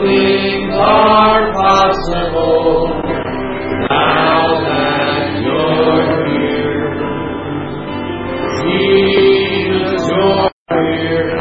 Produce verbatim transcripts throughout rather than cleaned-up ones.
things are possible now that you're here. Jesus, you're here.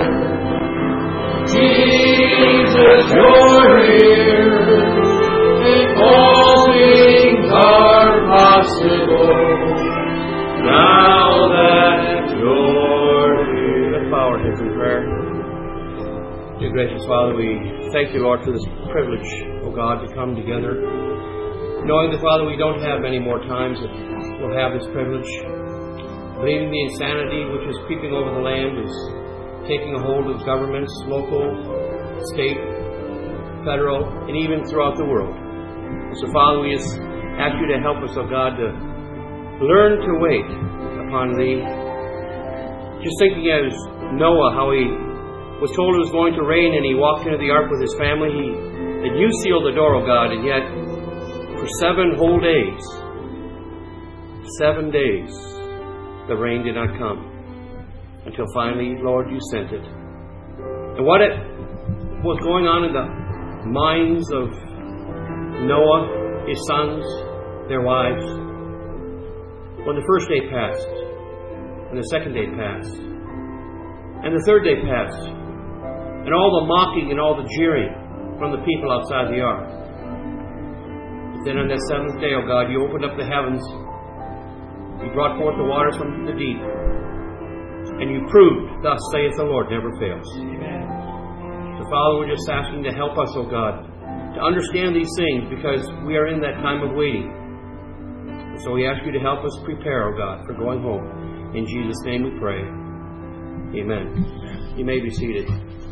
Jesus, you're here. And all things are possible now that you're here. Let's bow our heads in prayer. Dear gracious Father, we thank you, Lord, for this privilege, oh God, to come together, knowing that, Father, we don't have many more times that we'll have this privilege. Believing the insanity which is creeping over the land is taking a hold of governments, local, state, federal, and even throughout the world. So, Father, we just ask you to help us, oh God, to learn to wait upon Thee. Just thinking as Noah, how he was told it was going to rain, and he walked into the ark with his family. He, that you sealed the door, O God, and yet for seven whole days, seven days, the rain did not come. Until finally, Lord, you sent it. And what it was going on in the minds of Noah, his sons, their wives, when the first day passed, and the second day passed, and the third day passed, and all the mocking and all the jeering from the people outside the ark. But then on that seventh day, O God, you opened up the heavens, you brought forth the waters from the deep, and you proved, thus saith the Lord, never fails. Amen. So, Father, we're just asking to help us, O God, to understand these things, because we are in that time of waiting. So we ask you to help us prepare, O God, for going home. In Jesus' name we pray. Amen. You may be seated.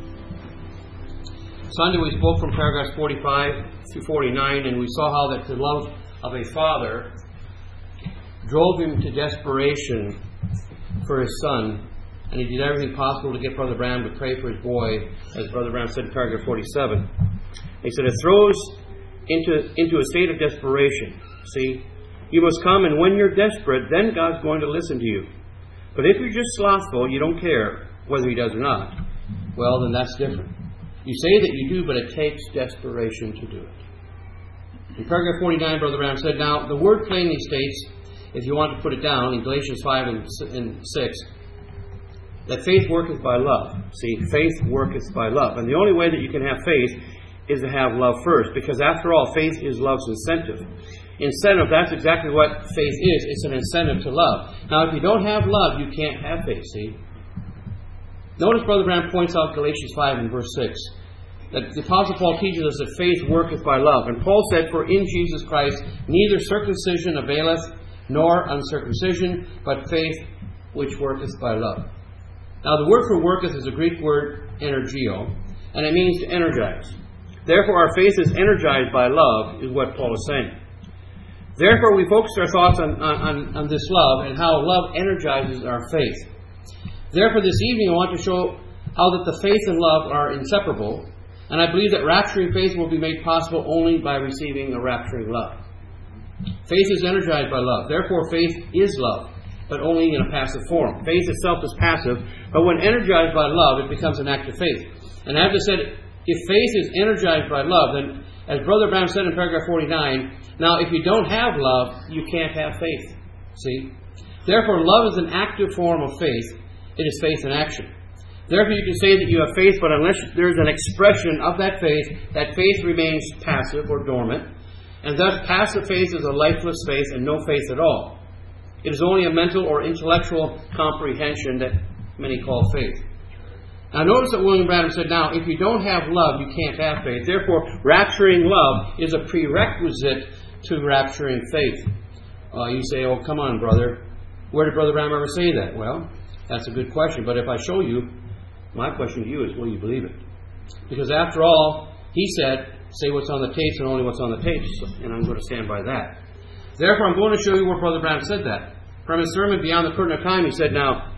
Sunday we spoke from paragraphs forty-five through forty-nine, and we saw how that the love of a father drove him to desperation for his son, and he did everything possible to get Brother Branham to pray for his boy, as Brother Branham said in paragraph forty-seven. He said it throws into, into a state of desperation. See, you must come, and when you're desperate, then God's going to listen to you. But if you're just slothful, you don't care whether He does or not, well, then that's different. You say that you do, but it takes desperation to do it. In paragraph forty-nine, Brother Branham said, now, the word plainly states, if you want to put it down, in Galatians five and six, that faith worketh by love. See, faith worketh by love. And the only way that you can have faith is to have love first, because after all, faith is love's incentive. Incentive, that's exactly what faith is. It's an incentive to love. Now, if you don't have love, you can't have faith, see? Notice Brother Branham points out Galatians five and verse six, that the Apostle Paul teaches us that faith worketh by love. And Paul said, for in Jesus Christ neither circumcision availeth, nor uncircumcision, but faith which worketh by love. Now, the word for worketh is a Greek word, energio, and it means to energize. Therefore, our faith is energized by love, is what Paul is saying. Therefore, we focus our thoughts on, on, on this love and how love energizes our faith. Therefore, this evening I want to show how that the faith and love are inseparable, and I believe that rapturing faith will be made possible only by receiving a rapturing love. Faith is energized by love. Therefore, faith is love, but only in a passive form. Faith itself is passive, but when energized by love, it becomes an act of faith. And as I said, if faith is energized by love, then, as Brother Branham said in paragraph forty-nine, now if you don't have love, you can't have faith. See? Therefore, love is an active form of faith. It is faith in action. Therefore, you can say that you have faith, but unless there is an expression of that faith, that faith remains passive or dormant. And thus, passive faith is a lifeless faith and no faith at all. It is only a mental or intellectual comprehension that many call faith. Now, notice that William Branham said, now, if you don't have love, you can't have faith. Therefore, rapturing love is a prerequisite to rapturing faith. Uh, you say, oh, come on, brother. Where did Brother Branham ever say that? Well, that's a good question. But if I show you, my question to you is, will you believe it? Because after all, he said, say what's on the tapes and only what's on the tapes. And I'm going to stand by that. Therefore, I'm going to show you where Brother Branham said that. From his sermon, Beyond the Curtain of Time, he said, now,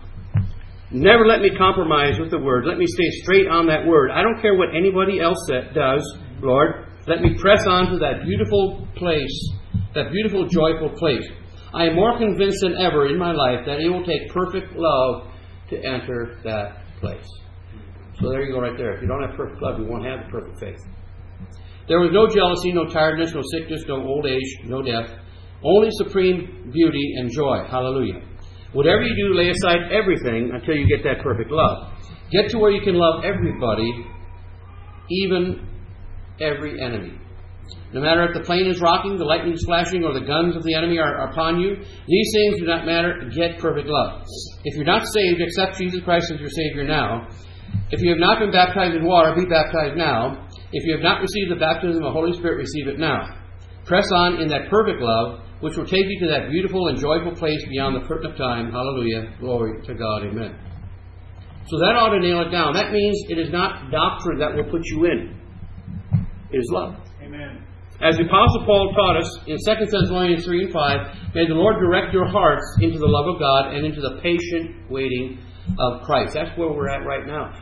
never let me compromise with the word. Let me stay straight on that word. I don't care what anybody else that does, Lord. Let me press on to that beautiful place, that beautiful, joyful place. I am more convinced than ever in my life that it will take perfect love to enter that place. So there you go right there. If you don't have perfect love, you won't have the perfect faith. There was no jealousy, no tiredness, no sickness, no old age, no death. Only supreme beauty and joy. Hallelujah. Whatever you do, lay aside everything until you get that perfect love. Get to where you can love everybody, even every enemy. No matter if the plane is rocking, the lightning is flashing, or the guns of the enemy are upon you, these things do not matter. Get perfect love. If you're not saved, accept Jesus Christ as your Savior now. If you have not been baptized in water, be baptized now. If you have not received the baptism of the Holy Spirit, receive it now. Press on in that perfect love, which will take you to that beautiful and joyful place beyond the curtain of time. Hallelujah. Glory to God. Amen. So that ought to nail it down. That means it is not doctrine that will put you in. It is love. Amen. As the Apostle Paul taught us in Second Thessalonians three and five, may the Lord direct your hearts into the love of God and into the patient waiting of Christ. That's where we're at right now.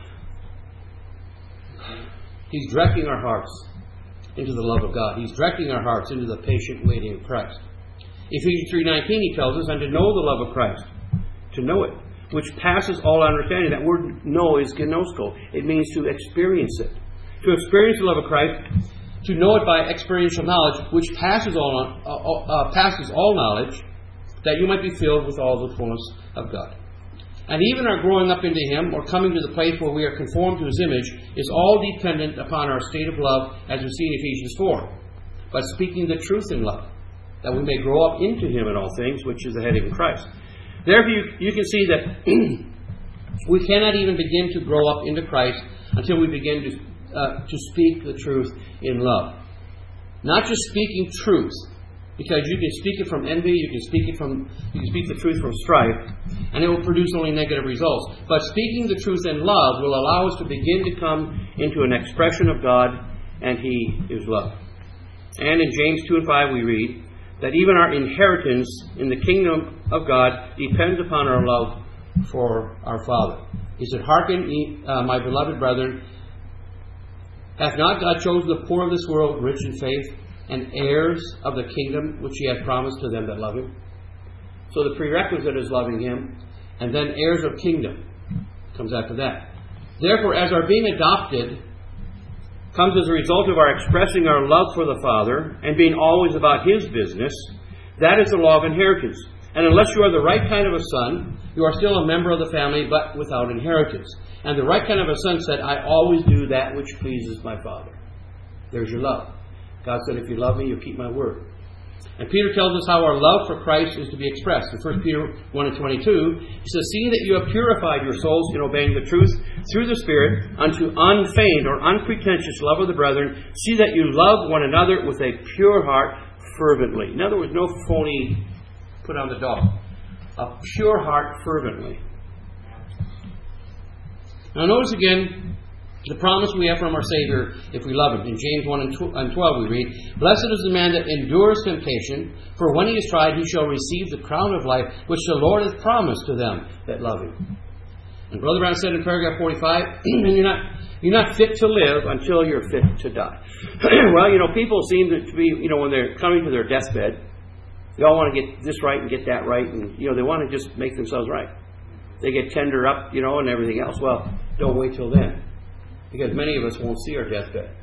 He's directing our hearts into the love of God. He's directing our hearts into the patient waiting of Christ. Ephesians three nineteen, he tells us, and to know the love of Christ, to know it, which passes all understanding. That word know is gnosko. It means to experience it. To experience the love of Christ, to know it by experiential knowledge, which passes all uh, uh, passes all knowledge, that you might be filled with all the fullness of God. And even our growing up into Him, or coming to the place where we are conformed to His image, is all dependent upon our state of love, as we see in Ephesians four. But speaking the truth in love, that we may grow up into Him in all things, which is the head of Christ. Therefore, you, you can see that we cannot even begin to grow up into Christ until we begin to uh, to speak the truth in love. Not just speaking truth, because you can speak it from envy, you can speak it from you can speak the truth from strife, and it will produce only negative results. But speaking the truth in love will allow us to begin to come into an expression of God, and He is love. And in James two and five we read that even our inheritance in the kingdom of God depends upon our love for our Father. He said, "Hearken, ye, uh, my beloved brethren, hath not God chosen the poor of this world rich in faith, and heirs of the kingdom which He hath promised to them that love Him?" So the prerequisite is loving Him, and then heirs of kingdom comes after that. Therefore, as our being adopted comes as a result of our expressing our love for the Father and being always about His business, that is the law of inheritance. And unless you are the right kind of a son, you are still a member of the family, but without inheritance. And the right kind of a son said, "I always do that which pleases my Father." There's your love. God said, "If you love me, you'll keep my word." And Peter tells us how our love for Christ is to be expressed. In First Peter one and twenty-two, he says, "Seeing that you have purified your souls in obeying the truth through the Spirit unto unfeigned or unpretentious love of the brethren, see that you love one another with a pure heart fervently." In other words, no phony put on the dog. A pure heart fervently. Now notice again the promise we have from our Savior if we love Him. In James one and twelve we read, "Blessed is the man that endures temptation, for when he is tried he shall receive the crown of life, which the Lord hath promised to them that love Him." And Brother Brown said in paragraph forty-five, you're not you're not fit to live until you're fit to die. Well, you know, people seem to be, you know, when they're coming to their deathbed, they all want to get this right and get that right, and, you know, they want to just make themselves right. They get tender up, you know, and everything else. Well, don't wait till then, because many of us won't see our deathbed.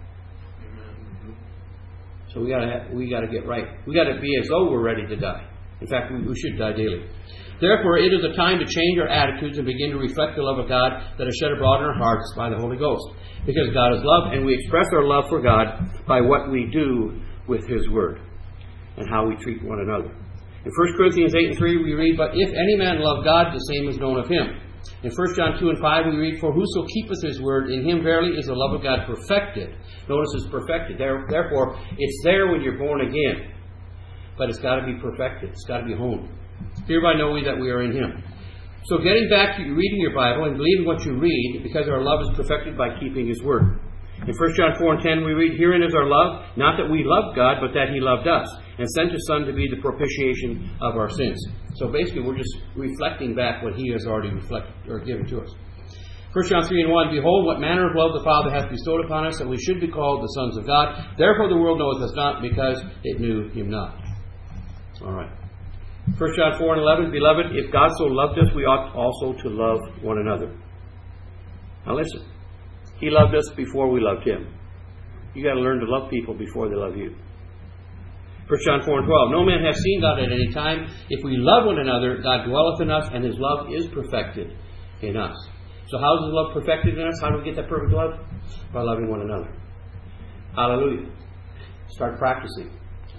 So we gotta we gotta get right. We gotta be as though we're ready to die. In fact, we, we should die daily. Therefore, it is a time to change our attitudes and begin to reflect the love of God that is shed abroad in our hearts by the Holy Ghost. Because God is love, and we express our love for God by what we do with His Word and how we treat one another. In First Corinthians eight and three we read, "But if any man love God, the same is known of him." In First John two and five we read, "For whoso keepeth His word, in him verily is the love of God perfected." Notice it's perfected. Therefore, it's there when you're born again. But it's got to be perfected. It's got to be honed. "Hereby know we that we are in Him." So getting back to reading your Bible and believing what you read, because our love is perfected by keeping His word. In First John four and ten we read, "Herein is our love, not that we loved God, but that He loved us, and sent His Son to be the propitiation of our sins." So basically we're just reflecting back what He has already reflected or given to us. First John three and one, "Behold, what manner of love the Father hath bestowed upon us, that we should be called the sons of God. Therefore the world knoweth us not, because it knew Him not." All right. First John four and eleven, "Beloved, if God so loved us, we ought also to love one another." Now listen. He loved us before we loved Him. You got to learn to love people before they love you. First John four and twelve. No man hath seen God at any time. If we love one another, God dwelleth in us, and His love is perfected in us. So how is His love perfected in us? How do we get that perfect love? By loving one another. Hallelujah. Start practicing.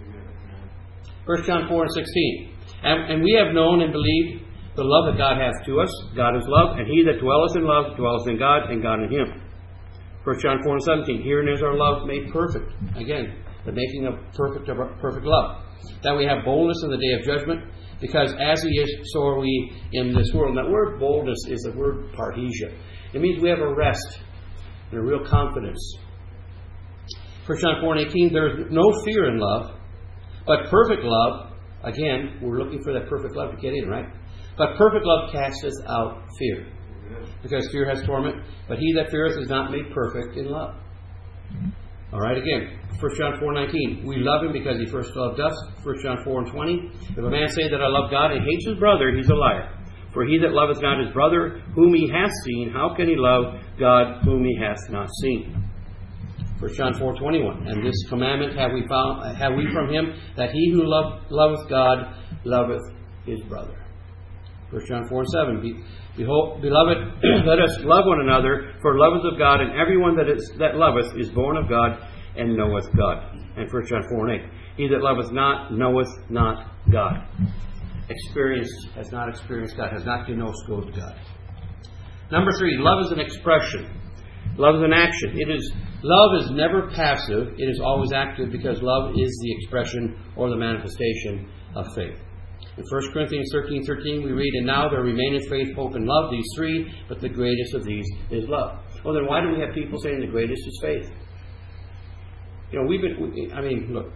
First John four and sixteen. And, and we have known and believed the love that God hath to us. God is love, and he that dwelleth in love dwelleth in God, and God in him. First John four and seventeen. Herein is our love made perfect. Again, the making of perfect of perfect love. That we have boldness in the day of judgment, because as He is, so are we in this world. And that word boldness is the word parhesia. It means we have a rest and a real confidence. First John four and eighteen. There is no fear in love, but perfect love, again, we're looking for that perfect love to get in, right? But perfect love casteth out fear. Because fear has torment, but he that feareth is not made perfect in love. All right, again, First John four nineteen. We love Him because He first loved us. First John four and twenty. If a man say that I love God and hates his brother, he's a liar. For he that loveth not his brother whom he hath seen, how can he love God whom he hath not seen? First John four twenty-one. And this commandment have we found, have we from Him, that he who love, loveth God loveth his brother. First John four and seven. Be, behold, beloved, let us love one another, for love is of God, and everyone that is that loveth is born of God and knoweth God. And First John four and eight. He that loveth not knoweth not God. Experience has not experienced God, has not gnoscosed God. Number three, love is an expression. Love is an action. It is love is never passive. It is always active, because love is the expression or the manifestation of faith. In First Corinthians thirteen thirteen, we read, and now there remaineth faith, hope, and love, these three, but the greatest of these is love. Well, then why do we have people saying the greatest is faith? You know, we've been, we, I mean, look,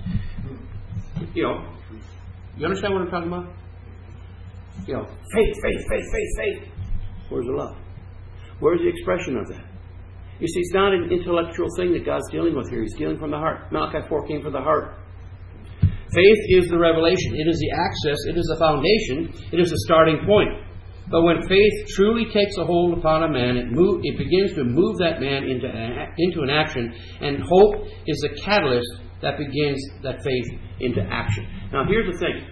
you know, you understand what I'm talking about? You know, faith, faith, faith, faith, faith. Where's the love? Where's the expression of that? You see, it's not an intellectual thing that God's dealing with here. He's dealing from the heart. Malachi four came from the heart. Faith is the revelation. It is the access. It is the foundation. It is the starting point. But when faith truly takes a hold upon a man, it, move, it begins to move that man into, into an action. And hope is the catalyst that begins that faith into action. Now, here's the thing.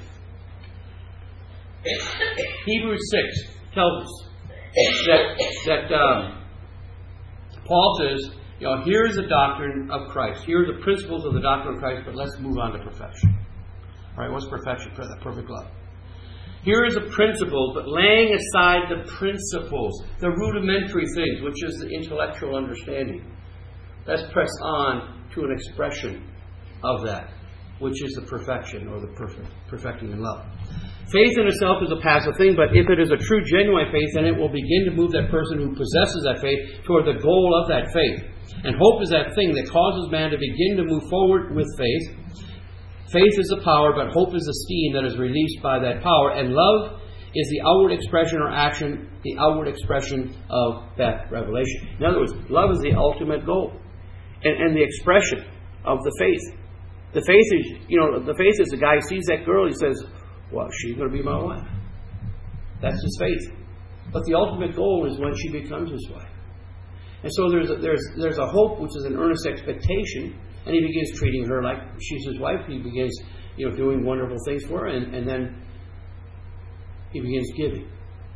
Hebrews six tells us that, that um, Paul says, you know, here's the doctrine of Christ. Here are the principles of the doctrine of Christ, but let's move on to perfection. All right, what's perfection? Perfect love. Here is a principle, but laying aside the principles, the rudimentary things, which is the intellectual understanding. Let's press on to an expression of that, which is the perfection or the perfect, perfecting in love. Faith in itself is a passive thing, but if it is a true, genuine faith, then it will begin to move that person who possesses that faith toward the goal of that faith. And hope is that thing that causes man to begin to move forward with faith. Faith is the power, but hope is the steam that is released by that power. And love is the outward expression or action, the outward expression of that revelation. In other words, love is the ultimate goal. And, and the expression of the faith. The faith is, you know, the faith is the guy who sees that girl, he says, well, she's going to be my wife. That's his faith. But the ultimate goal is when she becomes his wife. And so there's a, there's there's a hope, which is an earnest expectation, and he begins treating her like she's his wife. He begins, you know, doing wonderful things for her, and, and then he begins giving.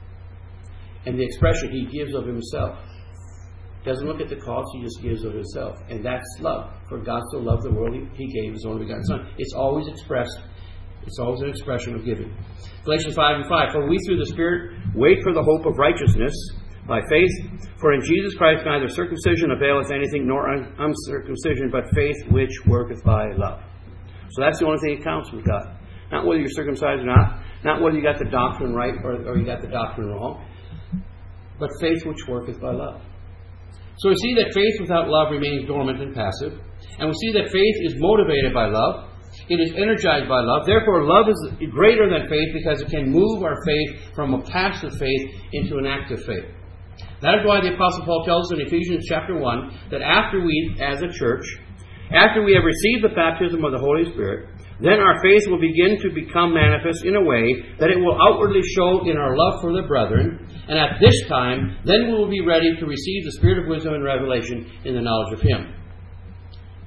And the expression, he gives of himself. Doesn't look at the cost, he just gives of himself. And that's love. For God so loved the world, he, he gave his only begotten Son. It's always expressed. It's always an expression of giving. Galatians five and five. For we through the Spirit wait for the hope of righteousness by faith. For in Jesus Christ neither circumcision availeth anything, nor uncircumcision, but faith which worketh by love. So that's the only thing that counts with God. Not whether you're circumcised or not. Not whether you got the doctrine right or, or you got the doctrine wrong. But faith which worketh by love. So we see that faith without love remains dormant and passive. And we see that faith is motivated by love. It is energized by love. Therefore, love is greater than faith because it can move our faith from a passive faith into an active faith. That is why the Apostle Paul tells us in Ephesians chapter one that after we, as a church, after we have received the baptism of the Holy Spirit, then our faith will begin to become manifest in a way that it will outwardly show in our love for the brethren. And at this time, then we will be ready to receive the spirit of wisdom and revelation in the knowledge of Him.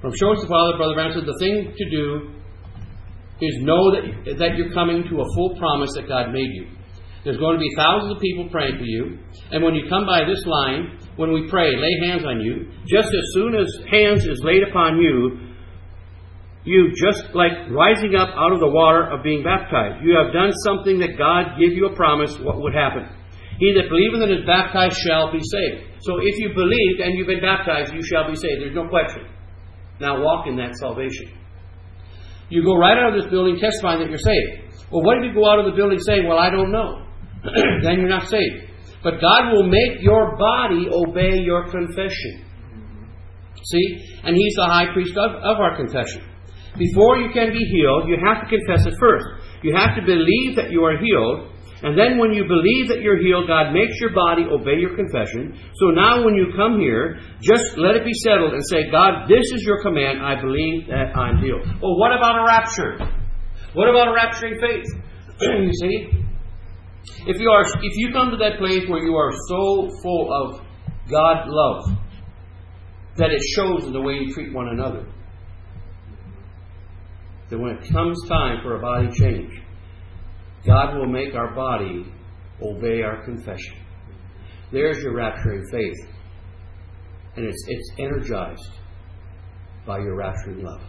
From Shows the Father, Brother Branham said the thing to do is know that, that you're coming to a full promise that God made you. There's going to be thousands of people praying for you. And when you come by this line, when we pray, lay hands on you, just as soon as hands is laid upon you, you just like rising up out of the water of being baptized. You have done something that God gave you a promise what would happen. He that believeth and is baptized shall be saved. So if you believed and you've been baptized, you shall be saved. There's no question. Now walk in that salvation. You go right out of this building testifying that you're saved. Well, what if you go out of the building saying, well, I don't know? Then you're not saved. But God will make your body obey your confession. See? And He's the high priest of, of our confession. Before you can be healed, you have to confess it first. You have to believe that you are healed. And then when you believe that you're healed, God makes your body obey your confession. So now when you come here, just let it be settled and say, God, this is your command. I believe that I'm healed. Well, what about a rapture? What about a rapturing faith? You see? If you are, if you come to that place where you are so full of God love that it shows in the way you treat one another, that when it comes time for a body change, God will make our body obey our confession. There's your rapturing faith. And it's, it's energized by your rapturing love.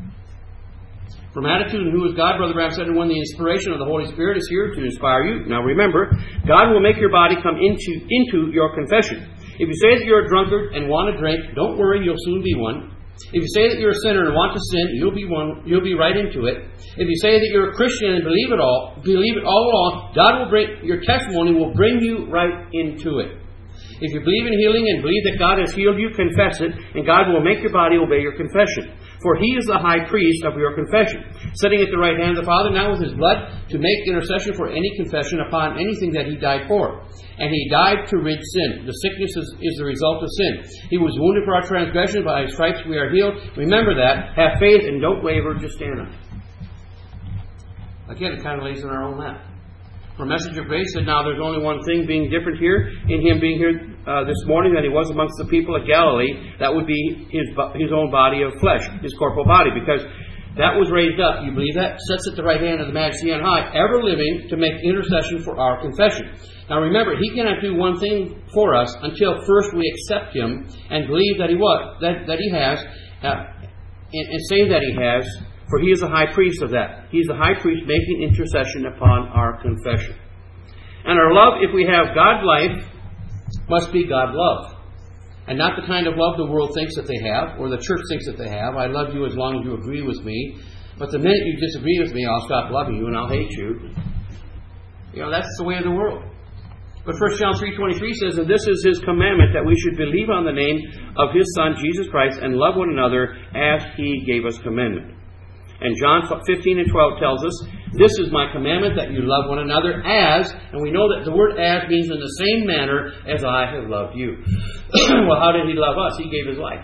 From Attitude and Who is God, Brother Branham said, and when the inspiration of the Holy Spirit is here to inspire you. Now remember, God will make your body come into, into your confession. If you say that you're a drunkard and want to drink, don't worry, you'll soon be one. If you say that you're a sinner and want to sin, you'll be one. You'll be right into it. If you say that you're a Christian and believe it all, believe it all along, God will bring your testimony will bring you right into it. If you believe in healing and believe that God has healed you, confess it, and God will make your body obey your confession. For He is the high priest of your confession, sitting at the right hand of the Father, now with His blood, to make intercession for any confession upon anything that He died for. And He died to rid sin. The sickness is, is the result of sin. He was wounded for our transgressions, by His stripes we are healed. Remember that. Have faith and don't waver, just stand on it. Again, it kind of lays in our own lap. For Message of Grace said, now there's only one thing being different here, in Him being here uh, this morning than He was amongst the people of Galilee. That would be His His own body of flesh, His corporal body, because that was raised up. You believe that? Sits at the right hand of the Majesty on high, ever living to make intercession for our confession. Now remember, He cannot do one thing for us until first we accept Him and believe that He was, that, that He has, uh, and, and say that He has. For He is the high priest of that. He is the high priest making intercession upon our confession. And our love, if we have God life, must be God love. And not the kind of love the world thinks that they have, or the church thinks that they have. I love you as long as you agree with me. But the minute you disagree with me, I'll stop loving you and I'll hate you. You know, that's the way of the world. But First John three twenty-three says, and this is His commandment, that we should believe on the name of His Son, Jesus Christ, and love one another as He gave us commandment. And John fifteen and twelve tells us, this is my commandment, that you love one another as, and we know that the word as means in the same manner as I have loved you. Well, how did He love us? He gave His life.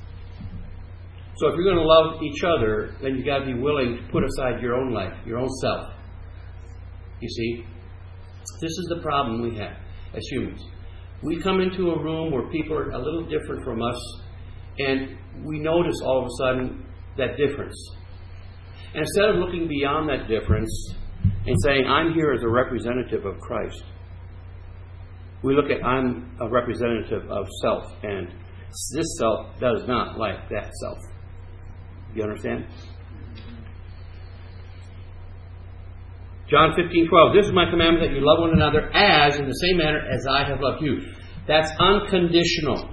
So if you're going to love each other, then you've got to be willing to put aside your own life, your own self. You see? This is the problem we have as humans. We come into a room where people are a little different from us, and we notice all of a sudden that difference. And instead of looking beyond that difference and saying, I'm here as a representative of Christ, we look at, I'm a representative of self, and this self does not like that self. You understand? John fifteen twelve, this is my commandment, that you love one another as, in the same manner as I have loved you. That's unconditional.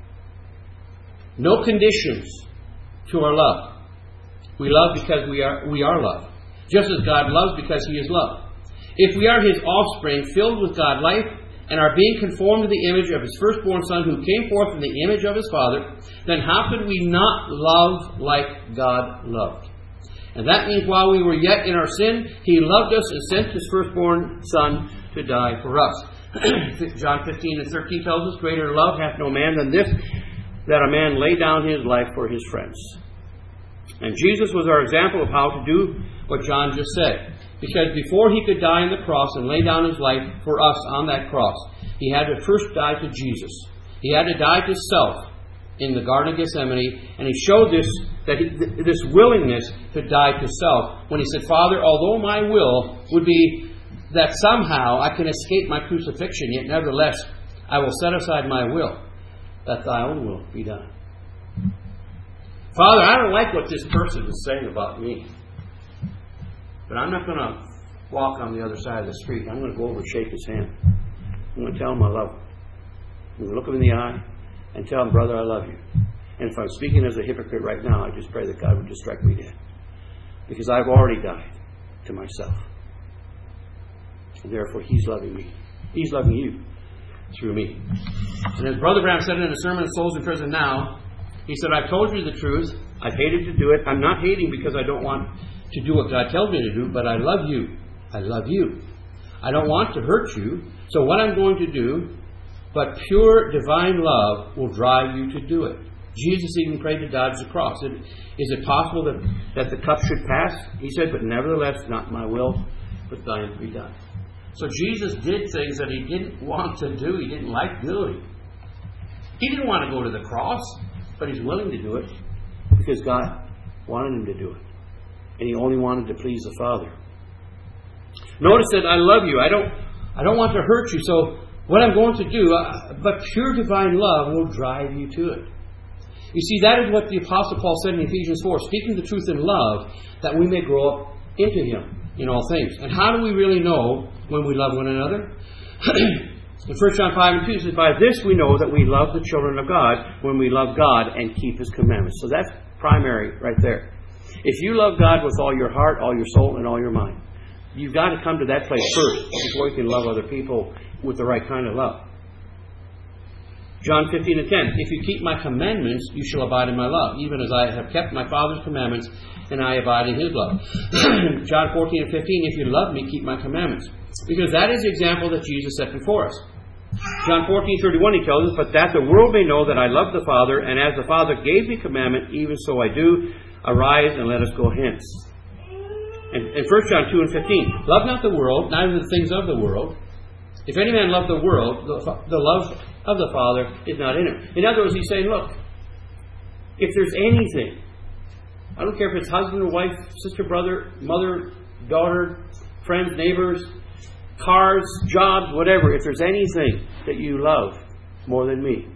No conditions to our love. We love because we are we are loved. Just as God loves because He is loved. If we are His offspring, filled with God life, and are being conformed to the image of His firstborn Son, who came forth in the image of His Father, then how could we not love like God loved? And that means while we were yet in our sin, He loved us and sent His firstborn Son to die for us. John fifteen and thirteen tells us, greater love hath no man than this, that a man lay down his life for his friends. And Jesus was our example of how to do what John just said. Because before He could die on the cross and lay down His life for us on that cross, He had to first die to Jesus. He had to die to self. in the Garden of Gethsemane, and he showed this that he, this willingness to die to self when he said, Father, although my will would be that somehow I can escape my crucifixion, yet nevertheless I will set aside my will, that thy own will be done. Father, I don't like what this person is saying about me, but I'm not going to walk on the other side of the street. I'm going to go over and shake his hand. I'm going to tell him I love him. I'm going to look him in the eye and tell him, brother, I love you. And if I'm speaking as a hypocrite right now, I just pray that God would just strike me dead. Because I've already died to myself. And therefore, He's loving me. He's loving you through me. And as Brother Branham said in a sermon, Souls in Prison Now, he said, I've told you the truth. I've hated to do it. I'm not hating because I don't want to do what God tells me to do, but I love you. I love you. I don't want to hurt you. So what I'm going to do, but pure divine love will drive you to do it. Jesus even prayed to dodge the cross. Is it possible that, that the cup should pass? He said, but nevertheless, not my will, but thine be done. So Jesus did things that He didn't want to do. He didn't like doing. He didn't want to go to the cross, but He's willing to do it because God wanted Him to do it. And He only wanted to please the Father. Notice that I love you. I don't, I don't want to hurt you. So what I'm going to do, uh, but pure divine love will drive you to it. You see, that is what the Apostle Paul said in Ephesians four, speaking the truth in love, that we may grow up into Him in all things. And how do we really know when we love one another? In First John five and two, it says, by this we know that we love the children of God, when we love God and keep His commandments. So that's primary right there. If you love God with all your heart, all your soul, and all your mind, you've got to come to that place first before you can love other people with the right kind of love. John fifteen and ten, if you keep my commandments, you shall abide in my love, even as I have kept my Father's commandments, and I abide in His love. John fourteen and fifteen, if you love me, keep my commandments. Because that is the example that Jesus set before us. John fourteen thirty-one, He tells us, but that the world may know that I love the Father, and as the Father gave me commandment, even so I do. Arise and let us go hence. And in First John two and fifteen, love not the world, neither the things of the world. If any man love the world, the, the love of the Father is not in him. In other words, He's saying, look, if there's anything, I don't care if it's husband or wife, sister, brother, mother, daughter, friends, neighbors, cars, jobs, whatever, if there's anything that you love more than me,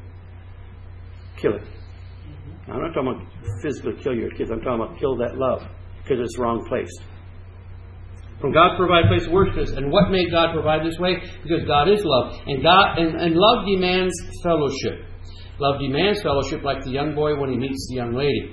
kill it. Now, I'm not talking about physically kill your kids. I'm talking about kill that love because it's the wrong place. From God provide place of worship. And what made God provide this way? Because God is love. And God and, and love demands fellowship. Love demands fellowship like the young boy when he meets the young lady.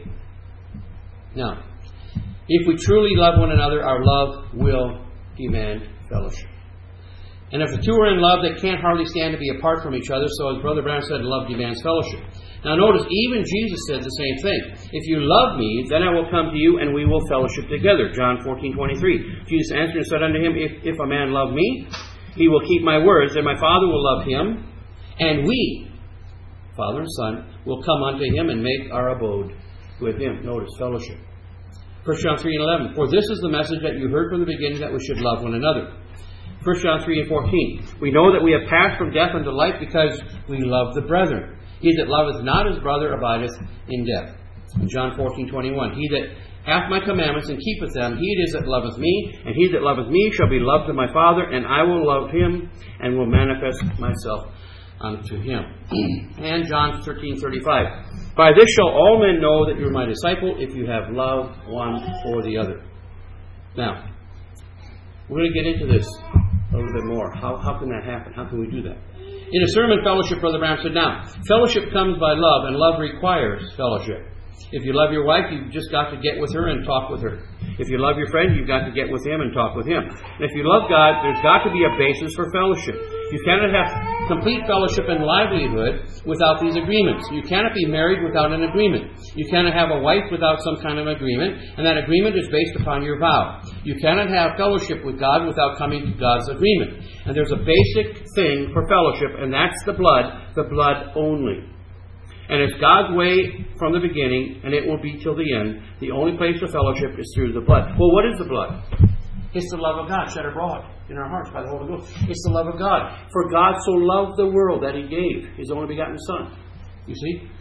Now, if we truly love one another, our love will demand fellowship. And if the two are in love, they can't hardly stand to be apart from each other. So as Brother Brown said, love demands fellowship. Now notice, even Jesus said the same thing. If you love me, then I will come to you and we will fellowship together. John fourteen twenty-three. Jesus answered and said unto him, If, if a man love me, he will keep my words, and my Father will love him, and we, Father and Son, will come unto him and make our abode with him. Notice, fellowship. First John three and eleven. For this is the message that you heard from the beginning, that we should love one another. First John three and fourteen. We know that we have passed from death unto life because we love the brethren. He that loveth not his brother abideth in death. In John fourteen twenty-one. He that hath my commandments and keepeth them, he it is that loveth me, and he that loveth me shall be loved of my Father, and I will love him, and will manifest myself unto him. And John thirteen thirty-five. By this shall all men know that you are my disciple, if you have love one for the other. Now, we're going to get into this a little bit more. How, how can that happen? How can we do that? In a sermon fellowship, Brother Branham said, now, fellowship comes by love, and love requires fellowship. If you love your wife, you've just got to get with her and talk with her. If you love your friend, you've got to get with him and talk with him. And if you love God, there's got to be a basis for fellowship. You cannot have complete fellowship and livelihood without these agreements. You cannot be married without an agreement. You cannot have a wife without some kind of agreement, and that agreement is based upon your vow. You cannot have fellowship with God without coming to God's agreement. And there's a basic thing for fellowship, and that's the blood, the blood only. And it's God's way from the beginning, and it will be till the end. The only place for fellowship is through the blood. Well, what is the blood? It's the love of God shed abroad in our hearts by the Holy Ghost. It's the love of God. For God so loved the world that He gave His only begotten Son. You see?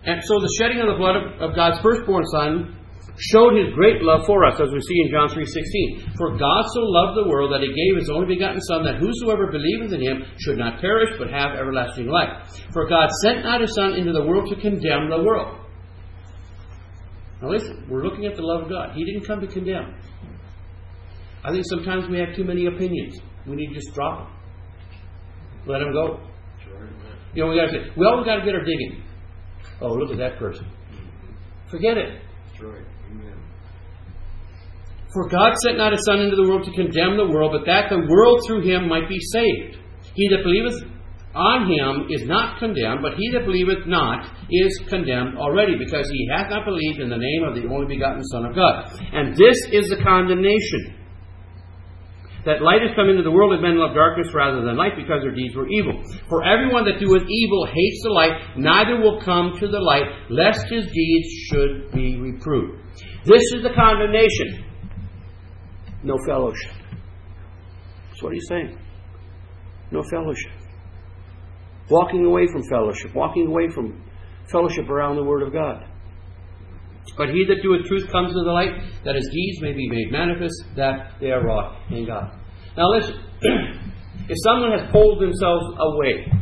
And so the shedding of the blood of, of God's firstborn Son showed His great love for us, as we see in John three sixteen. For God so loved the world that He gave His only begotten Son, that whosoever believeth in Him should not perish, but have everlasting life. For God sent not His Son into the world to condemn the world. Now listen, we're looking at the love of God. He didn't come to condemn. I think sometimes we have too many opinions. We need to just drop them. Let them go. You know, we got to say, we always got to get our digging. Oh, look at that person. Forget it. That's right. Amen. For God sent not His Son into the world to condemn the world, but that the world through Him might be saved. He that believeth on Him is not condemned, but he that believeth not is condemned already, because he hath not believed in the name of the only begotten Son of God. And this is the condemnation, that light is come into the world, and men love darkness rather than light, because their deeds were evil. For everyone that doeth evil hates the light, neither will come to the light, lest his deeds should be reproved. This is the condemnation. No fellowship. That's what he's saying. No fellowship. Walking away from fellowship. Walking away from fellowship around the Word of God. But he that doeth truth comes to the light, that his deeds may be made manifest, that they are wrought in God. Now listen, if someone has pulled themselves away,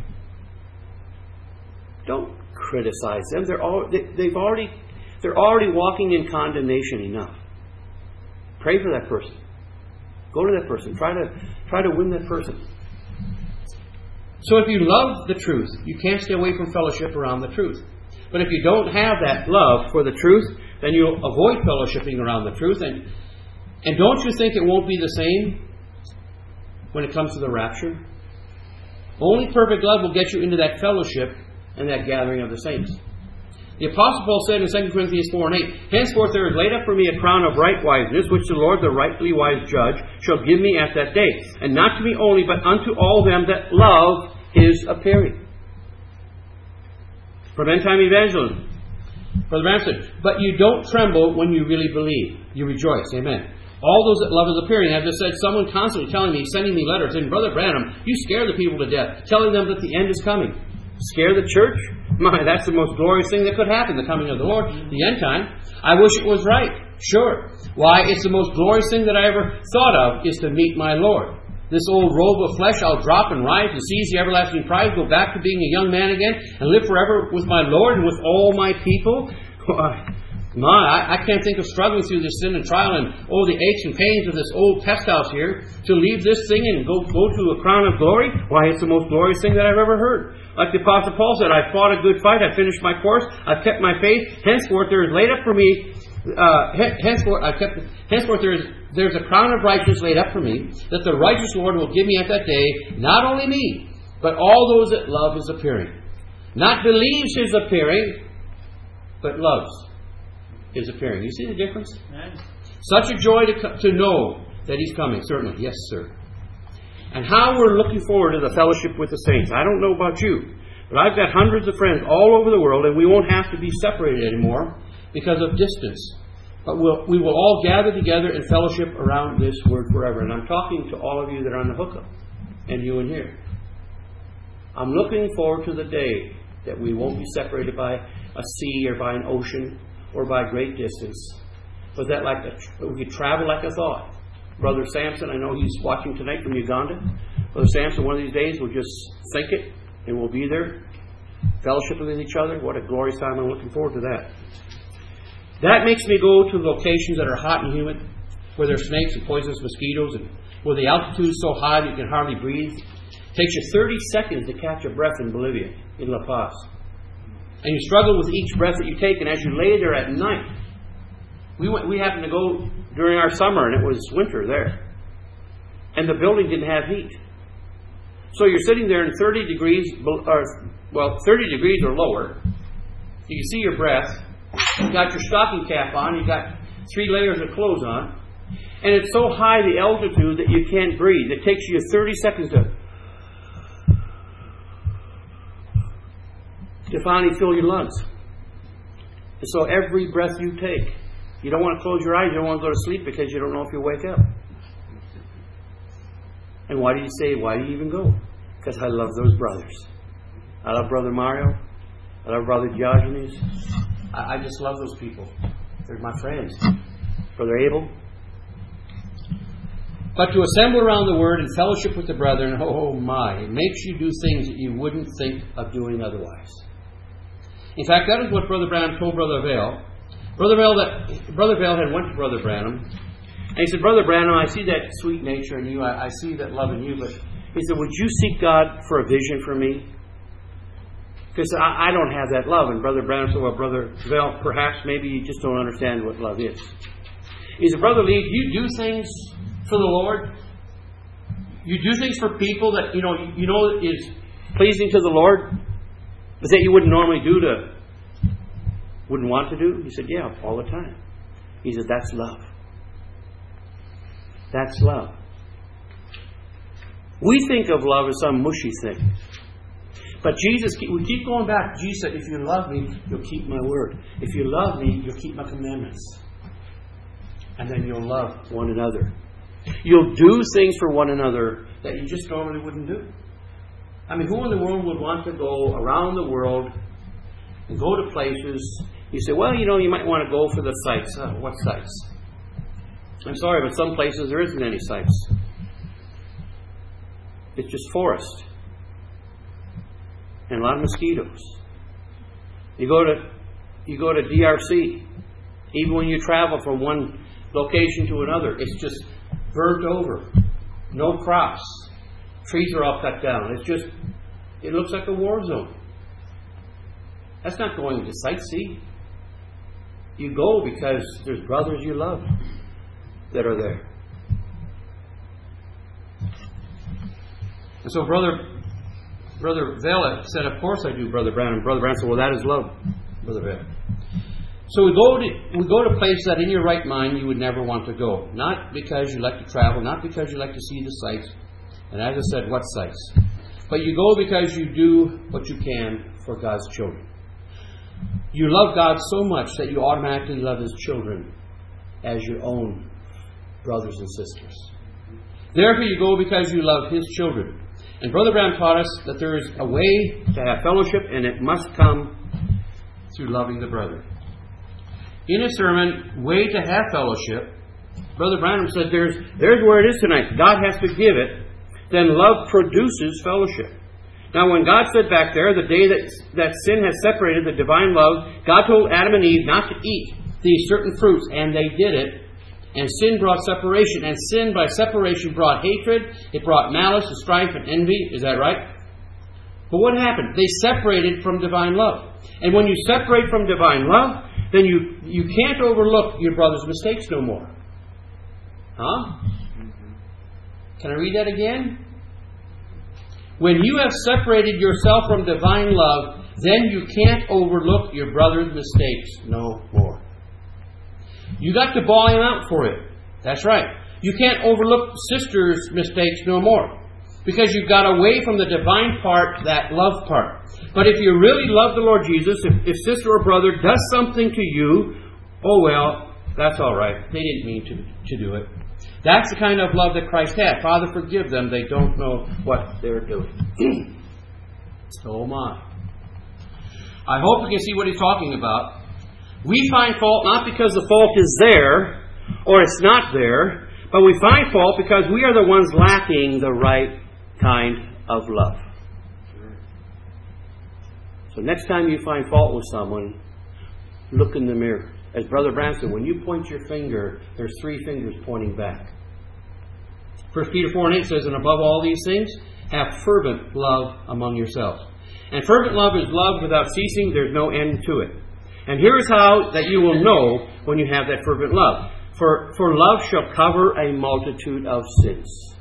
don't criticize them. They're all, they, they've already, they're already walking in condemnation enough. Pray for that person. Go to that person. Try to try to win that person. So if you love the truth, you can't stay away from fellowship around the truth. But if you don't have that love for the truth, then you'll avoid fellowshipping around the truth. And, and don't you think it won't be the same when it comes to the rapture? Only perfect love will get you into that fellowship and that gathering of the saints. The Apostle Paul said in Second Corinthians four and eight, Henceforth there is laid up for me a crown of right wiseness, which the Lord, the rightly wise judge, shall give me at that day. And not to me only, but unto all them that love His appearing. From End Time Evangelism, Brother Branham said, but you don't tremble when you really believe. You rejoice. Amen. All those that love His appearing, as I said, someone constantly telling me, sending me letters, saying, Brother Branham, you scare the people to death, telling them that the end is coming. Scare the church? My, that's the most glorious thing that could happen, the coming of the Lord, the end time. I wish it was right. Sure. Why, it's the most glorious thing that I ever thought of, is to meet my Lord. This old robe of flesh I'll drop and rise and seize the everlasting prize, go back to being a young man again, and live forever with my Lord and with all my people. My, I, I can't think of struggling through this sin and trial and oh, the aches and pains of this old test house here to leave this thing and go, go to a crown of glory. Why, it's the most glorious thing that I've ever heard. Like the Apostle Paul said, I fought a good fight, I finished my course, I've kept my faith. Henceforth there is laid up for me, uh, henceforth I kept, henceforth there is there's a crown of righteousness laid up for me, that the righteous Lord will give me at that day, not only me, but all those that love His appearing. Not believes His appearing, but loves His appearing. You see the difference? Nice. Such a joy to, to know that He's coming, certainly. Yes, sir. And how we're looking forward to the fellowship with the saints. I don't know about you, but I've got hundreds of friends all over the world, and we won't have to be separated anymore because of distance. But we'll, we will all gather together in fellowship around this Word forever. And I'm talking to all of you that are on the hookup, and you in here. I'm looking forward to the day that we won't be separated by a sea or by an ocean or by great distance. But that like a, we could travel like a thought. Brother Samson, I know he's watching tonight from Uganda. Brother Samson, one of these days we'll just think it and we'll be there, fellowship with each other. What a glorious time. I'm looking forward to that. That makes me go to locations that are hot and humid, where there's snakes and poisonous mosquitoes, and where the altitude is so high that you can hardly breathe. It takes you thirty seconds to catch a breath in Bolivia, in La Paz. And you struggle with each breath that you take, and as you lay there at night, we went, we happened to go during our summer, and it was winter there. And the building didn't have heat. So you're sitting there in thirty degrees, or, well, thirty degrees or lower. You can see your breath. You've got your stocking cap on. You've got three layers of clothes on. And it's so high, the altitude, that you can't breathe. It takes you thirty seconds to, to finally fill your lungs. And so every breath you take, you don't want to close your eyes. You don't want to go to sleep because you don't know if you'll wake up. And why do you say, why do you even go? Because I love those brothers. I love Brother Mario. I love Brother Diogenes. I, I just love those people. They're my friends. Brother Abel. But to assemble around the Word and fellowship with the brethren, oh my, it makes you do things that you wouldn't think of doing otherwise. In fact, that is what Brother Branham told Brother Vail. Brother Vail, that, Brother Vail had went to Brother Branham, and he said, Brother Branham, I see that sweet nature in you, I, I see that love in you, but he said, would you seek God for a vision for me? Because I, I don't have that love. And Brother Branham said, well, Brother Vail, perhaps maybe you just don't understand what love is. He said, Brother Lee, do you do things for the Lord? You do things for people that you know you know is pleasing to the Lord, but that you wouldn't normally do to, wouldn't want to do? He said, yeah, all the time. He said, that's love. That's love. We think of love as some mushy thing. But Jesus, we keep going back. Jesus said, if you love me, you'll keep my word. If you love me, you'll keep my commandments. And then you'll love one another. You'll do things for one another that you just normally wouldn't do. I mean, who in the world would want to go around the world and go to places? You say, well, you know, you might want to go for the sights. Oh, what sights? I'm sorry, but some places there isn't any sights. It's just forest. And a lot of mosquitoes. You go to you go to D R C. Even when you travel from one location to another, it's just burnt over. No crops. Trees are all cut down. It's just, it looks like a war zone. That's not going to sightsee. You go because there's brothers you love that are there. And so Brother Brother Vela said, of course I do, Brother Branham. Brother Branham said, well, that is love, Brother Vela. So we go to we go to places that in your right mind you would never want to go. Not because you like to travel, not because you like to see the sights. And as I said, what sights? But you go because you do what you can for God's children. You love God so much that you automatically love His children as your own brothers and sisters. Therefore you go because you love His children. And Brother Branham taught us that there is a way to have fellowship, and it must come through loving the brethren. In his sermon, Way to Have Fellowship, Brother Branham said, there's, there's where it is tonight. God has to give it. Then love produces fellowship. Now, when God said back there, the day that, that sin has separated the divine love, God told Adam and Eve not to eat these certain fruits, and they did it. And sin brought separation. And sin by separation brought hatred. It brought malice and strife and envy. Is that right? But what happened? They separated from divine love. And when you separate from divine love, then you, you can't overlook your brother's mistakes no more. Huh? Can I read that again? When you have separated yourself from divine love, then you can't overlook your brother's mistakes no more. You got to bawl him out for it. That's right. You can't overlook sister's mistakes no more. Because you've got away from the divine part, that love part. But if you really love the Lord Jesus, if, if sister or brother does something to you, oh well, that's all right. They didn't mean to, to do it. That's the kind of love that Christ had. Father, forgive them. They don't know what they're doing. Oh my. I hope you can see what he's talking about. We find fault not because the fault is there or it's not there, but we find fault because we are the ones lacking the right kind of love. So next time you find fault with someone, look in the mirror. As Brother Branham said, when you point your finger, there's three fingers pointing back. First Peter four and eight says, and above all these things, have fervent love among yourselves. And fervent love is love without ceasing. There's no end to it. And here is how that you will know when you have that fervent love. For, for love shall cover a multitude of sins.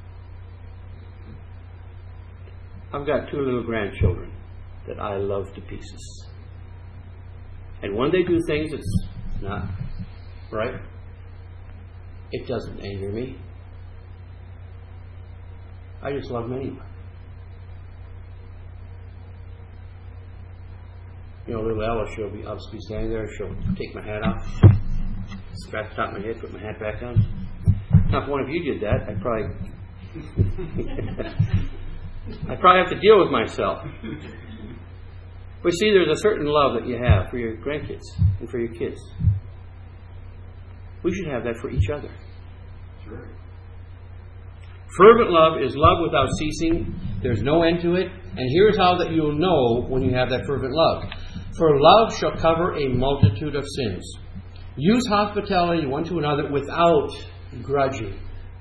I've got two little grandchildren that I love to pieces. And when they do things that's not right, it doesn't anger me. I just love them anyway. You know, little Ella, she'll be, I'll be standing there, she'll take my hat off, scratch the top of my head, put my hat back on. Now, if one of you did that, I'd probably... I'd probably have to deal with myself. But see, there's a certain love that you have for your grandkids and for your kids. We should have that for each other. Sure. Fervent love is love without ceasing. There's no end to it. And here's how that you'll know when you have that fervent love. For love shall cover a multitude of sins. Use hospitality one to another without grudging.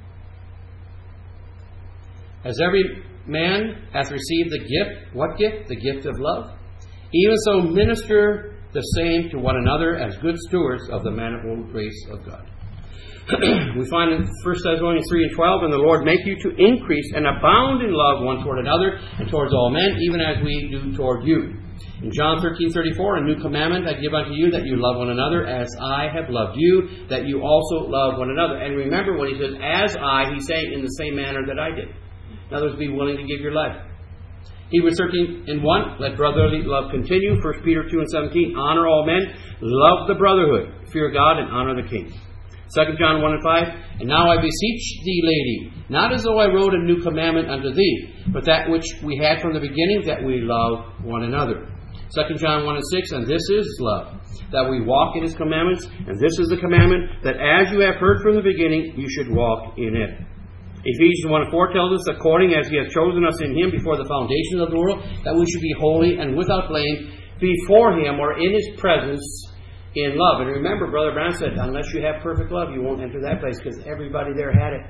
As every man hath received the gift, what gift? The gift of love. Even so minister the same to one another as good stewards of the manifold grace of God. We find in First Thessalonians three and twelve, and the Lord make you to increase and abound in love one toward another and towards all men, even as we do toward you. In John thirteen thirty-four, a new commandment I give unto you, that you love one another as I have loved you, that you also love one another. And remember, when he says, as I, he's saying in the same manner that I did. In other words, be willing to give your life. Hebrews thirteen and one, let brotherly love continue. First Peter two and seventeen, honor all men, love the brotherhood, fear God, and honor the king. Second John one and five, and now I beseech thee, lady, not as though I wrote a new commandment unto thee, but that which we had from the beginning, that we love one another. Second John one and six, and this is love, that we walk in his commandments, and this is the commandment, that as you have heard from the beginning, you should walk in it. Ephesians one and four tells us, according as he has chosen us in him before the foundation of the world, that we should be holy and without blame before him or in his presence in love. And remember, Brother Brown said, unless you have perfect love, you won't enter that place, because everybody there had it.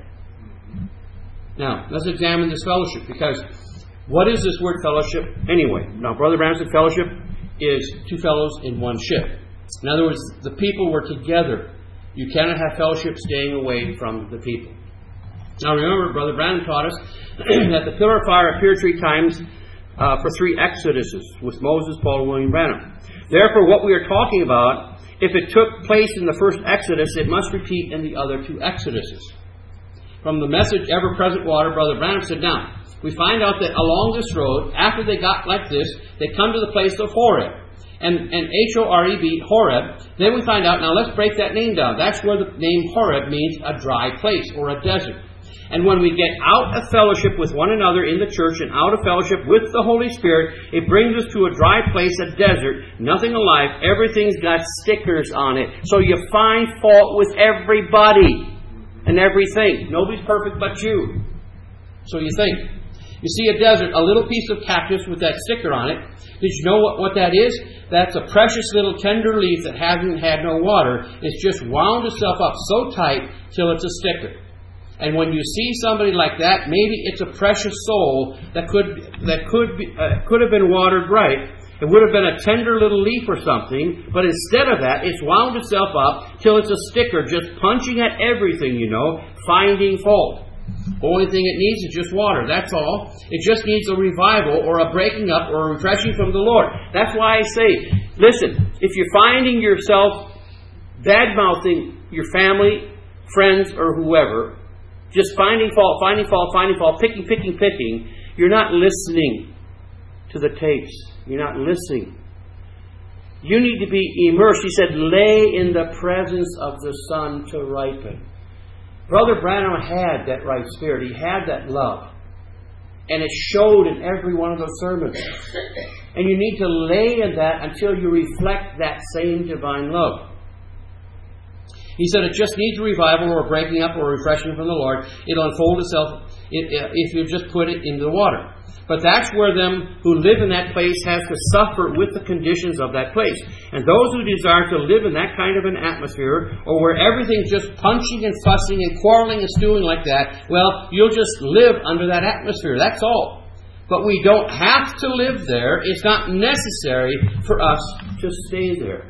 Now, let's examine this fellowship, because what is this word fellowship anyway? Now, Brother Brown said fellowship is two fellows in one ship. In other words, the people were together. You cannot have fellowship staying away from the people. Now, remember, Brother Brown taught us that the pillar of fire appeared three times uh, for three exoduses with Moses, Paul, and William Branham. Therefore, what we are talking about, if it took place in the first Exodus, it must repeat in the other two Exoduses. From the message, Ever-Present Water, Brother Branham said, now, we find out that along this road, after they got like this, they come to the place of Horeb. And, and H O R E B, Horeb. Then we find out, now let's break that name down. That's where the name Horeb means a dry place or a desert. And when we get out of fellowship with one another in the church and out of fellowship with the Holy Spirit, it brings us to a dry place, a desert, nothing alive. Everything's got stickers on it. So you find fault with everybody and everything. Nobody's perfect but you. So you think. You see a desert, a little piece of cactus with that sticker on it. Did you know what, what that is? That's a precious little tender leaf that hasn't had no water. It's just wound itself up so tight till it's a sticker. And when you see somebody like that, maybe it's a precious soul that could that could be, uh, could have been watered right. It would have been a tender little leaf or something, but instead of that, it's wound itself up till it's a sticker, just punching at everything, you know, finding fault. The only thing it needs is just water. That's all. It just needs a revival or a breaking up or a refreshing from the Lord. That's why I say, listen, if you're finding yourself bad-mouthing your family, friends, or whoever, just finding fault, finding fault, finding fault, picking, picking, picking, you're not listening to the tapes. You're not listening. You need to be immersed. He said, lay in the presence of the sun to ripen. Brother Branham had that right spirit. He had that love. And it showed in every one of those sermons. And you need to lay in that until you reflect that same divine love. He said it just needs a revival or a breaking up or a refreshing from the Lord. It'll unfold itself if you just put it into the water. But that's where them who live in that place have to suffer with the conditions of that place. And those who desire to live in that kind of an atmosphere, or where everything's just punching and fussing and quarreling and stewing like that, well, you'll just live under that atmosphere. That's all. But we don't have to live there. It's not necessary for us to stay there.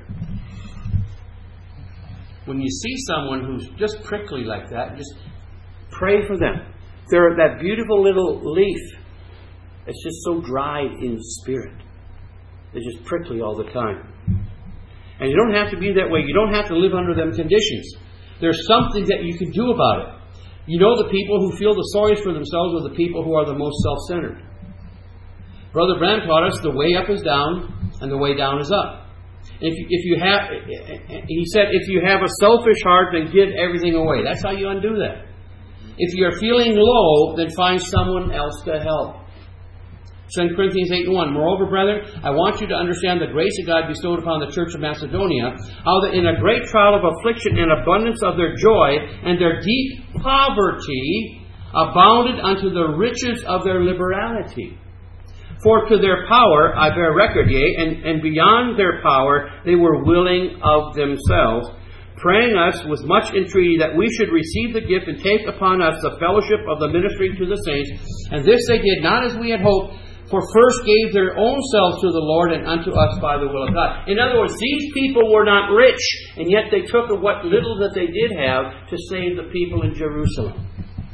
When you see someone who's just prickly like that, just pray for them. They're that beautiful little leaf. It's just so dried in spirit. They're just prickly all the time. And you don't have to be that way. You don't have to live under them conditions. There's something that you can do about it. You know, the people who feel the sorriest for themselves are the people who are the most self-centered. Brother Branham taught us the way up is down and the way down is up. If you, if you have, he said, if you have a selfish heart, then give everything away. That's how you undo that. If you're feeling low, then find someone else to help. Second Corinthians eight and one. Moreover, brethren, I want you to understand the grace of God bestowed upon the church of Macedonia, how that in a great trial of affliction and abundance of their joy and their deep poverty abounded unto the riches of their liberality. For to their power I bear record, yea, and, and beyond their power they were willing of themselves, praying us with much entreaty that we should receive the gift and take upon us the fellowship of the ministry to the saints. And this they did not as we had hoped, for first gave their own selves to the Lord and unto us by the will of God. In other words, these people were not rich, and yet they took of what little that they did have to save the people in Jerusalem.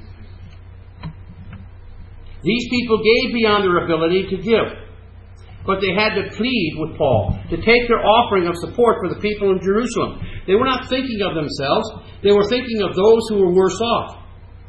These people gave beyond their ability to give. But they had to plead with Paul to take their offering of support for the people in Jerusalem. They were not thinking of themselves. They were thinking of those who were worse off.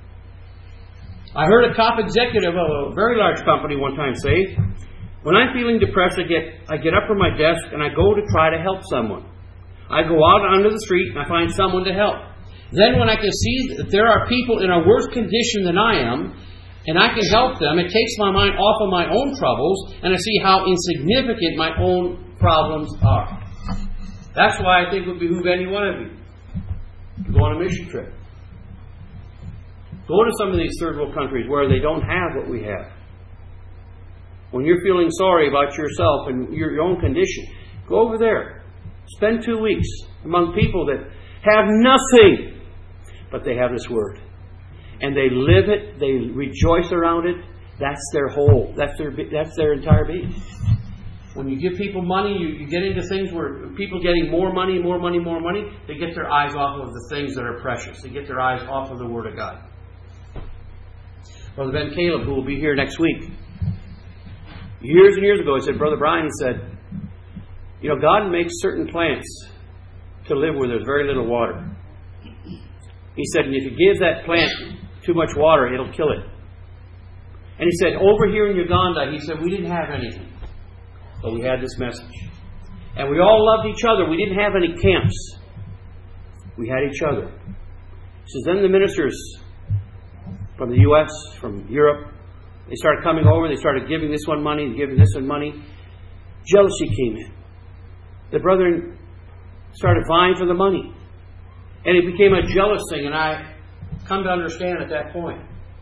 I heard a top executive of a very large company one time say, when I'm feeling depressed, I get, I get up from my desk and I go to try to help someone. I go out onto the street and I find someone to help. Then when I can see that there are people in a worse condition than I am, and I can help them, it takes my mind off of my own troubles, and I see how insignificant my own problems are. That's why I think it would behoove any one of you to go on a mission trip. Go to some of these third world countries where they don't have what we have. When you're feeling sorry about yourself and your, your own condition, go over there. Spend two weeks among people that have nothing, but they have this Word. And they live it, they rejoice around it. That's their whole, that's their that's their entire being. When you give people money, you, you get into things where people getting more money, more money, more money, they get their eyes off of the things that are precious. They get their eyes off of the Word of God. Brother Ben Caleb, who will be here next week, years and years ago, he said, Brother Brian, he said, you know, God makes certain plants to live where there's very little water. He said, and if you give that plant too much water, it'll kill it. And he said, over here in Uganda, he said, we didn't have anything. But we had this message. And we all loved each other. We didn't have any camps. We had each other. He says, then the ministers from the U S, from Europe, they started coming over. They started giving this one money and giving this one money. Jealousy came in. The brethren started vying for the money. And it became a jealous thing. And I come to understand at that point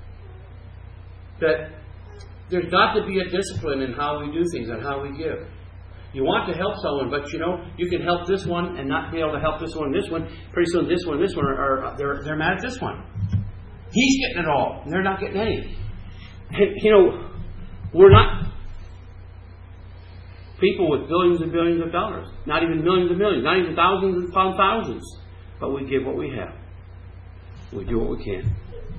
that there's got to be a discipline in how we do things and how we give. You want to help someone, but you know, you can help this one and not be able to help this one and this one. Pretty soon this one and this one are, are they're, they're mad at this one. He's getting it all, and they're not getting any. And, you know, we're not people with billions and billions of dollars. Not even millions and millions. Not even thousands upon thousands. But we give what we have. We do what we can.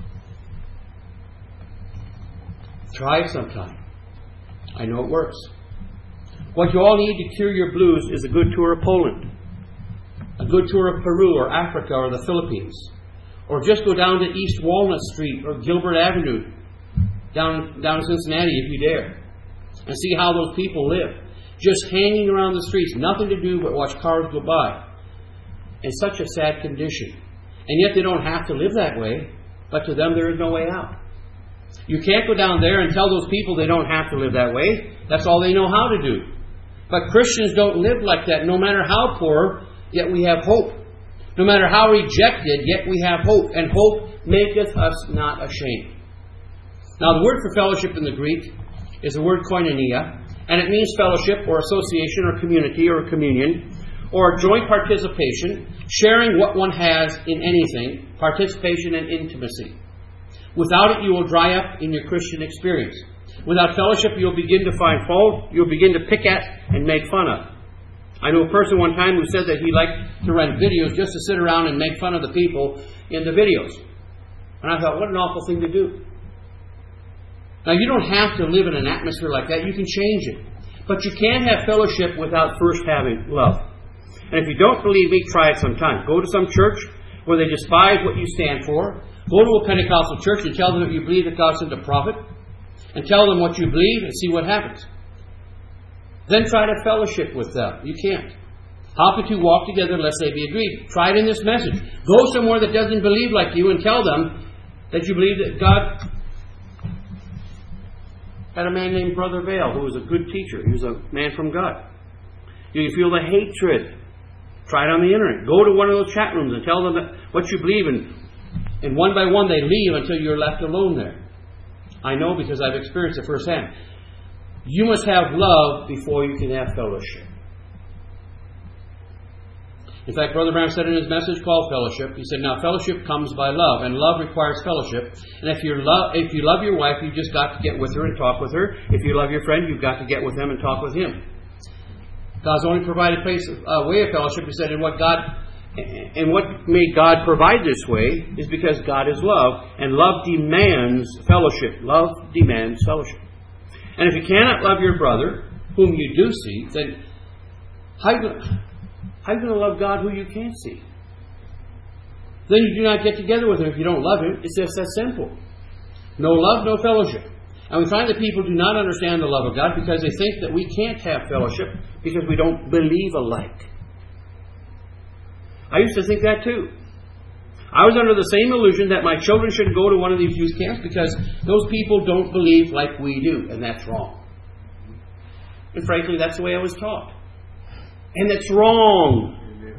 Try it sometime. I know it works. What you all need to cure your blues is a good tour of Poland, a good tour of Peru or Africa or the Philippines, or just go down to East Walnut Street or Gilbert Avenue down, down in Cincinnati if you dare, and see how those people live. Just hanging around the streets, nothing to do but watch cars go by. In such a sad condition. And yet they don't have to live that way, but to them there is no way out. You can't go down there and tell those people they don't have to live that way. That's all they know how to do. But Christians don't live like that. No matter how poor, yet we have hope. No matter how rejected, yet we have hope. And hope maketh us not ashamed. Now the word for fellowship in the Greek is the word koinonia, and it means fellowship or association or community or communion, or joint participation, sharing what one has in anything, participation and intimacy. Without it, you will dry up in your Christian experience. Without fellowship, you'll begin to find fault, you'll begin to pick at and make fun of. I knew a person one time who said that he liked to rent videos just to sit around and make fun of the people in the videos. And I thought, what an awful thing to do. Now, you don't have to live in an atmosphere like that. You can change it. But you can't have fellowship without first having love. And if you don't believe me, try it sometime. Go to some church where they despise what you stand for. Go to a Pentecostal church and tell them that you believe that God sent a prophet. And tell them what you believe and see what happens. Then try to fellowship with them. You can't. How could you walk together unless they be agreed? Try it in this message. Go somewhere that doesn't believe like you and tell them that you believe that God Had a man named Brother Vale, who was a good teacher. He was a man from God. You feel the hatred. Try it on the internet. Go to one of those chat rooms and tell them what you believe in. And one by one they leave until you're left alone there. I know because I've experienced it firsthand. You must have love before you can have fellowship. In fact, Brother Branham said in his message called Fellowship, he said, now fellowship comes by love, and love requires fellowship. And if you love, if you love your wife, you've just got to get with her and talk with her. If you love your friend, you've got to get with them and talk with him. God's only provided place, uh, way of fellowship. He said, and what God, and what made God provide this way is because God is love, and love demands fellowship. Love demands fellowship. And if you cannot love your brother, whom you do see, then how you How are you going to love God who you can't see? Then you do not get together with Him if you don't love Him. It's just that simple. No love, no fellowship. And we find that people do not understand the love of God because they think that we can't have fellowship because we don't believe alike. I used to think that too. I was under the same illusion that my children should go to one of these youth camps because those people don't believe like we do, and that's wrong. And frankly, that's the way I was taught. And it's wrong.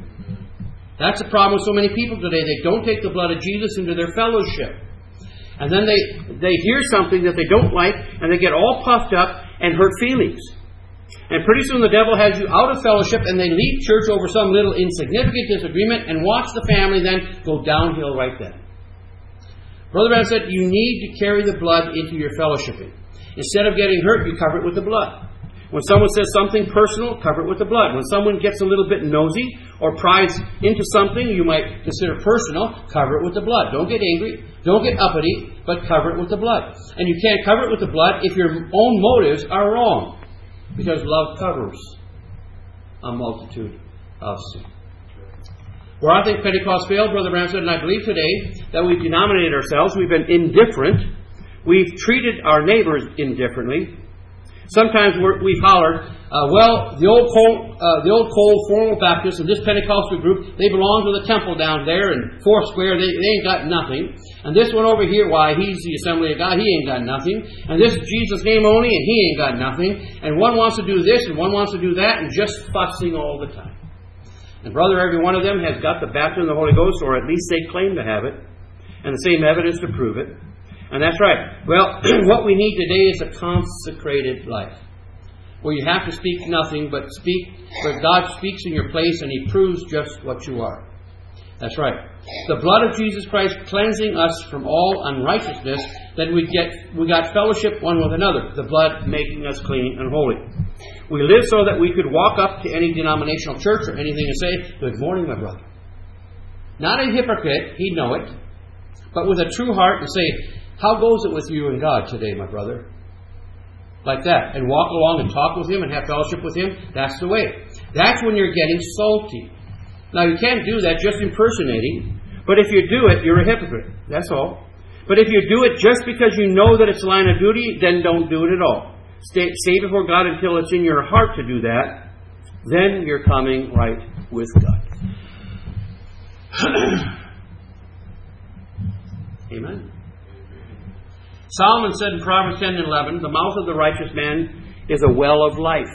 That's the problem with so many people today. They don't take the blood of Jesus into their fellowship. And then they, they hear something that they don't like, and they get all puffed up and hurt feelings. And pretty soon the devil has you out of fellowship, and they leave church over some little insignificant disagreement, and watch the family then go downhill right then. Brother Branham said, you need to carry the blood into your fellowshipping. Instead of getting hurt, you cover it with the blood. When someone says something personal, cover it with the blood. When someone gets a little bit nosy or pries into something you might consider personal, cover it with the blood. Don't get angry. Don't get uppity, but cover it with the blood. And you can't cover it with the blood if your own motives are wrong. Because love covers a multitude of sin. Where I think Pentecost failed, Brother Branham said, and I believe today, that we've denominated ourselves, we've been indifferent. We've treated our neighbors indifferently. Sometimes we're, we've hollered, uh, well, the old cold, uh, the old cold formal Baptists and this Pentecostal group, they belong to the temple down there in Foursquare. They, they ain't got nothing. And this one over here, why, he's the Assembly of God. He ain't got nothing. And this is Jesus' name only, and he ain't got nothing. And one wants to do this, and one wants to do that, and just fussing all the time. And brother, every one of them has got the baptism of the Holy Ghost, or at least they claim to have it, and the same evidence to prove it. And that's right. Well, what we need today is a consecrated life, where you have to speak nothing but speak, where God speaks in your place and He proves just what you are. That's right. The blood of Jesus Christ cleansing us from all unrighteousness, then we get we got fellowship one with another. The blood making us clean and holy. We live so that we could walk up to any denominational church or anything and say, "Good morning, my brother." Not a hypocrite, he'd know it, but with a true heart and say, "How goes it with you and God today, my brother?" Like that. And walk along and talk with Him and have fellowship with Him. That's the way. That's when you're getting salty. Now, you can't do that just impersonating. But if you do it, you're a hypocrite. That's all. But if you do it just because you know that it's a line of duty, then don't do it at all. Stay, stay before God until it's in your heart to do that. Then you're coming right with God. Amen. Solomon said in Proverbs ten and eleven, "The mouth of the righteous man is a well of life,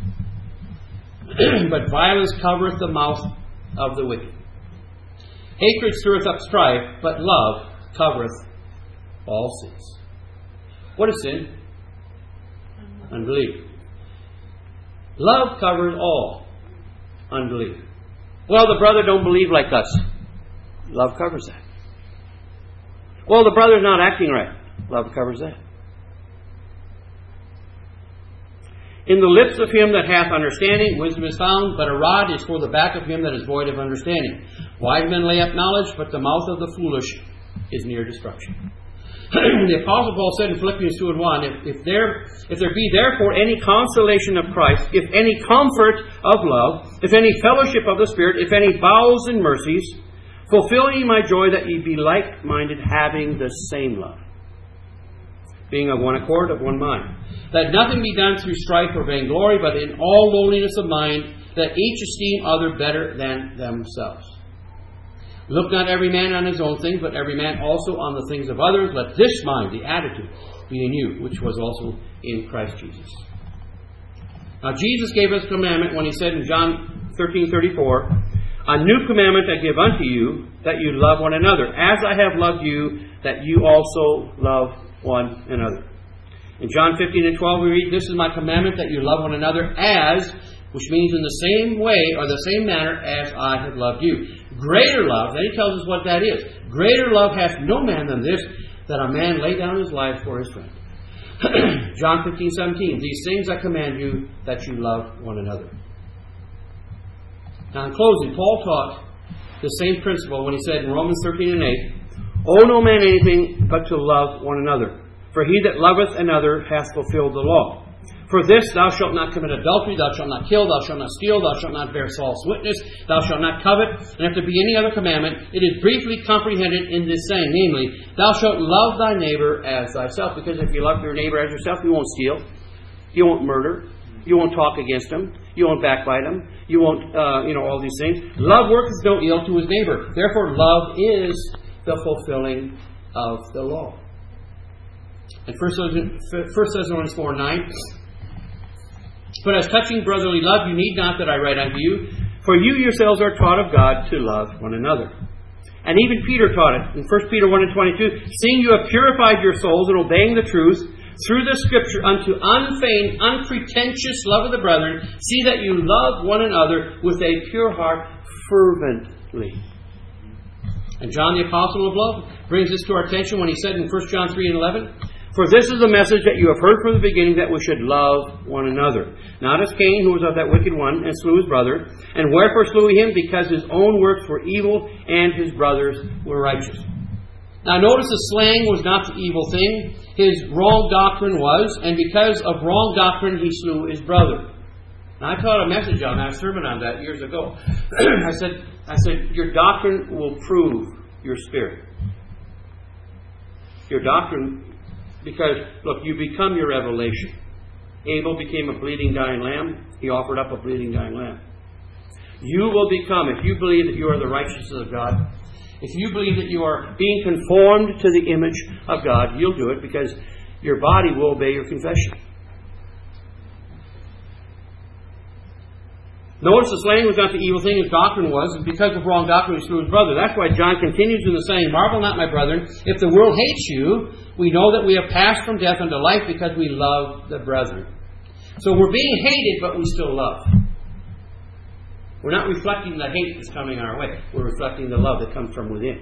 but violence covereth the mouth of the wicked. Hatred stirreth up strife, but love covereth all sins." What is sin? Unbelief. Love covers all unbelief. Well, the brother don't believe like us. Love covers that. Well, the brother's not acting right. Love covers that. In the lips of him that hath understanding, wisdom is found, but a rod is for the back of him that is void of understanding. Wise men lay up knowledge, but the mouth of the foolish is near destruction. The Apostle Paul said in Philippians two and one, if, if, there, if there be therefore any consolation of Christ, if any comfort of love, if any fellowship of the Spirit, if any bowels and mercies, fulfill ye my joy that ye be like-minded, having the same love, being of one accord, of one mind. Let nothing be done through strife or vainglory, but in all lowliness of mind, that each esteem other better than themselves. Look not every man on his own things, but every man also on the things of others. Let this mind, the attitude, be in you, which was also in Christ Jesus. Now Jesus gave us a commandment when He said in John thirteen thirty-four, a new commandment I give unto you, that you love one another, as I have loved you, that you also love one another. In John fifteen and twelve we read, this is my commandment, that you love one another as, which means in the same way or the same manner as I have loved you. Greater love, then He tells us what that is. Greater love hath no man than this, that a man lay down his life for his friend. John fifteen seventeen, these things I command you, that you love one another. Now in closing, Paul taught the same principle when he said in Romans thirteen and eight, owe no man anything but to love one another. For he that loveth another hath fulfilled the law. For this, thou shalt not commit adultery, thou shalt not kill, thou shalt not steal, thou shalt not bear false witness, thou shalt not covet. And if there be any other commandment, it is briefly comprehended in this saying, namely, thou shalt love thy neighbor as thyself. Because if you love your neighbor as yourself, you won't steal, you won't murder, you won't talk against him, you won't backbite him, you won't, uh, you know, all these things. Love worketh no ill to his neighbor. Therefore, love is the fulfilling of the law. And First Thessalonians four nine, but as touching brotherly love, you need not that I write unto you, for you yourselves are taught of God to love one another. And even Peter taught it in First Peter one and twenty-two, seeing you have purified your souls in obeying the truth through the Scripture unto unfeigned, unpretentious love of the brethren, see that you love one another with a pure heart fervently. And John the Apostle of love brings this to our attention when he said in First John three and eleven, for this is the message that you have heard from the beginning, that we should love one another. Not as Cain, who was of that wicked one, and slew his brother. And wherefore slew he him? Because his own works were evil, and his brothers were righteous. Now notice the slaying was not the evil thing. His wrong doctrine was, and because of wrong doctrine, he slew his brother. Now I taught a message on that, a sermon on that years ago. I said, I said, your doctrine will prove your spirit. Your doctrine... Because, look, you become your revelation. Abel became a bleeding, dying lamb. He offered up a bleeding, dying lamb. You will become, if you believe that you are the righteousness of God, if you believe that you are being conformed to the image of God, you'll do it because your body will obey your confession. Notice the slaying was not the evil thing, his doctrine was, and because of wrong doctrine he slew his brother. That's why John continues in the saying, marvel not, my brethren, if the world hates you, we know that we have passed from death unto life because we love the brethren. So we're being hated, but we still love. We're not reflecting the hate that's coming our way. We're reflecting the love that comes from within.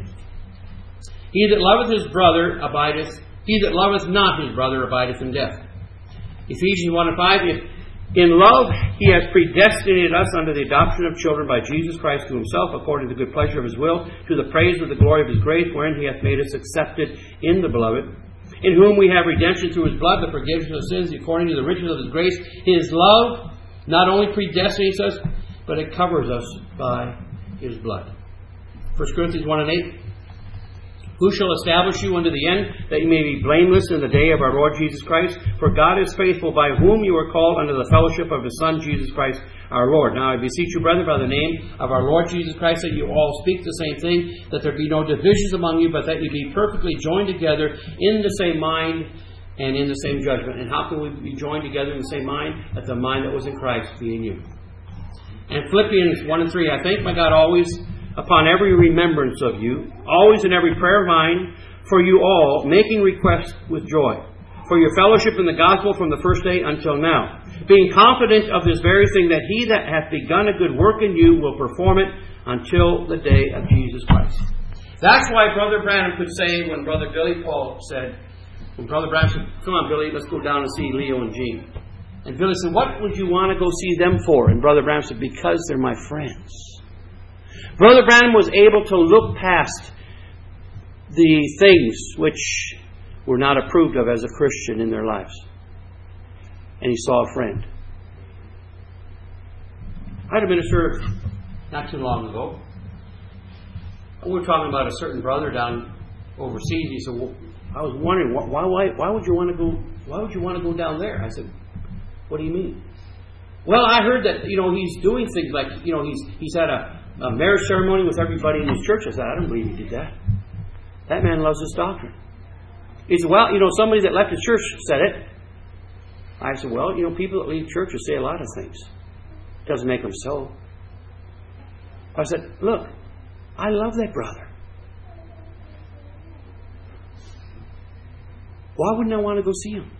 He that loveth his brother abideth, he that loveth not his brother abideth in death. Ephesians one and five, if in love he has predestinated us unto the adoption of children by Jesus Christ to himself, according to the good pleasure of his will, to the praise of the glory of his grace, wherein he hath made us accepted in the beloved, in whom we have redemption through his blood, the forgiveness of sins, according to the riches of his grace. His love not only predestinates us, but it covers us by his blood. First Corinthians one and eight. Who shall establish you unto the end, that you may be blameless in the day of our Lord Jesus Christ? For God is faithful, by whom you are called unto the fellowship of his Son, Jesus Christ our Lord. Now I beseech you, brethren, by the name of our Lord Jesus Christ, that you all speak the same thing, that there be no divisions among you, but that you be perfectly joined together in the same mind and in the same judgment. And how can we be joined together in the same mind? That the mind that was in Christ be in you. And Philippians one and three, I thank my God always upon every remembrance of you, always in every prayer of mine, for you all, making request with joy, for your fellowship in the gospel from the first day until now, being confident of this very thing, that he that hath begun a good work in you will perform it until the day of Jesus Christ. That's why Brother Branham could say, when Brother Billy Paul said, when Brother Branham said, come on, Billy, let's go down and see Leo and Jean. And Billy said, what would you want to go see them for? And Brother Branham said, because they're my friends. Brother Branham was able to look past the things which were not approved of as a Christian in their lives. And he saw a friend. I had a minister not too long ago. We were talking about a certain brother down overseas. He said, well, I was wondering, why, why, why would you want to go, why would you want to go down there? I said, what do you mean? Well, I heard that, you know, he's doing things like, you know, he's he's had a A marriage ceremony with everybody in his church. I said, I don't believe he did that. That man loves his doctrine. He said, well, you know, somebody that left the church said it. I said, well, you know, people that leave churches say a lot of things. Doesn't make them so. I said, look, I love that brother. Why wouldn't I want to go see him?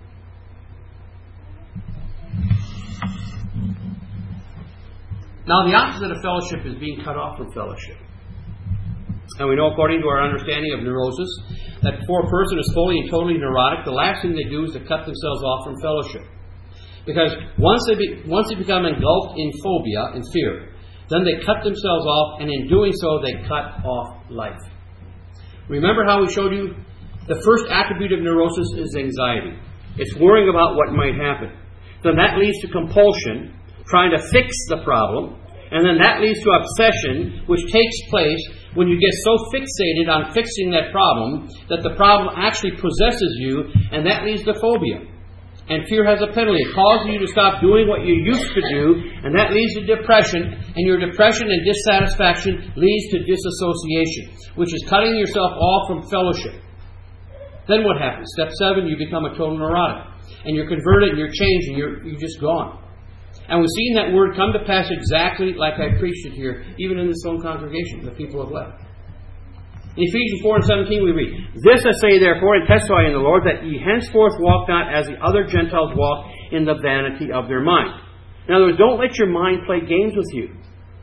Now, the opposite of fellowship is being cut off from fellowship. And we know, according to our understanding of neurosis, that before a person is fully and totally neurotic, the last thing they do is to cut themselves off from fellowship. Because once they, be, once they become engulfed in phobia and fear, then they cut themselves off, and in doing so, they cut off life. Remember how we showed you the first attribute of neurosis is anxiety. It's worrying about what might happen. Then that leads to compulsion, trying to fix the problem, and then that leads to obsession, which takes place when you get so fixated on fixing that problem that the problem actually possesses you, and that leads to phobia. And fear has a penalty. It causes you to stop doing what you used to do, and that leads to depression, and your depression and dissatisfaction leads to disassociation, which is cutting yourself off from fellowship. Then what happens? Step seven, you become a total neurotic. And you're converted, and you're changed, and you're, you're just gone. And we've seen that word come to pass exactly like I preached it here, even in this own congregation. The people have left. In Ephesians four and seventeen we read, this I say therefore, and testify in the Lord, that ye henceforth walk not as the other Gentiles walk, in the vanity of their mind. In other words, don't let your mind play games with you.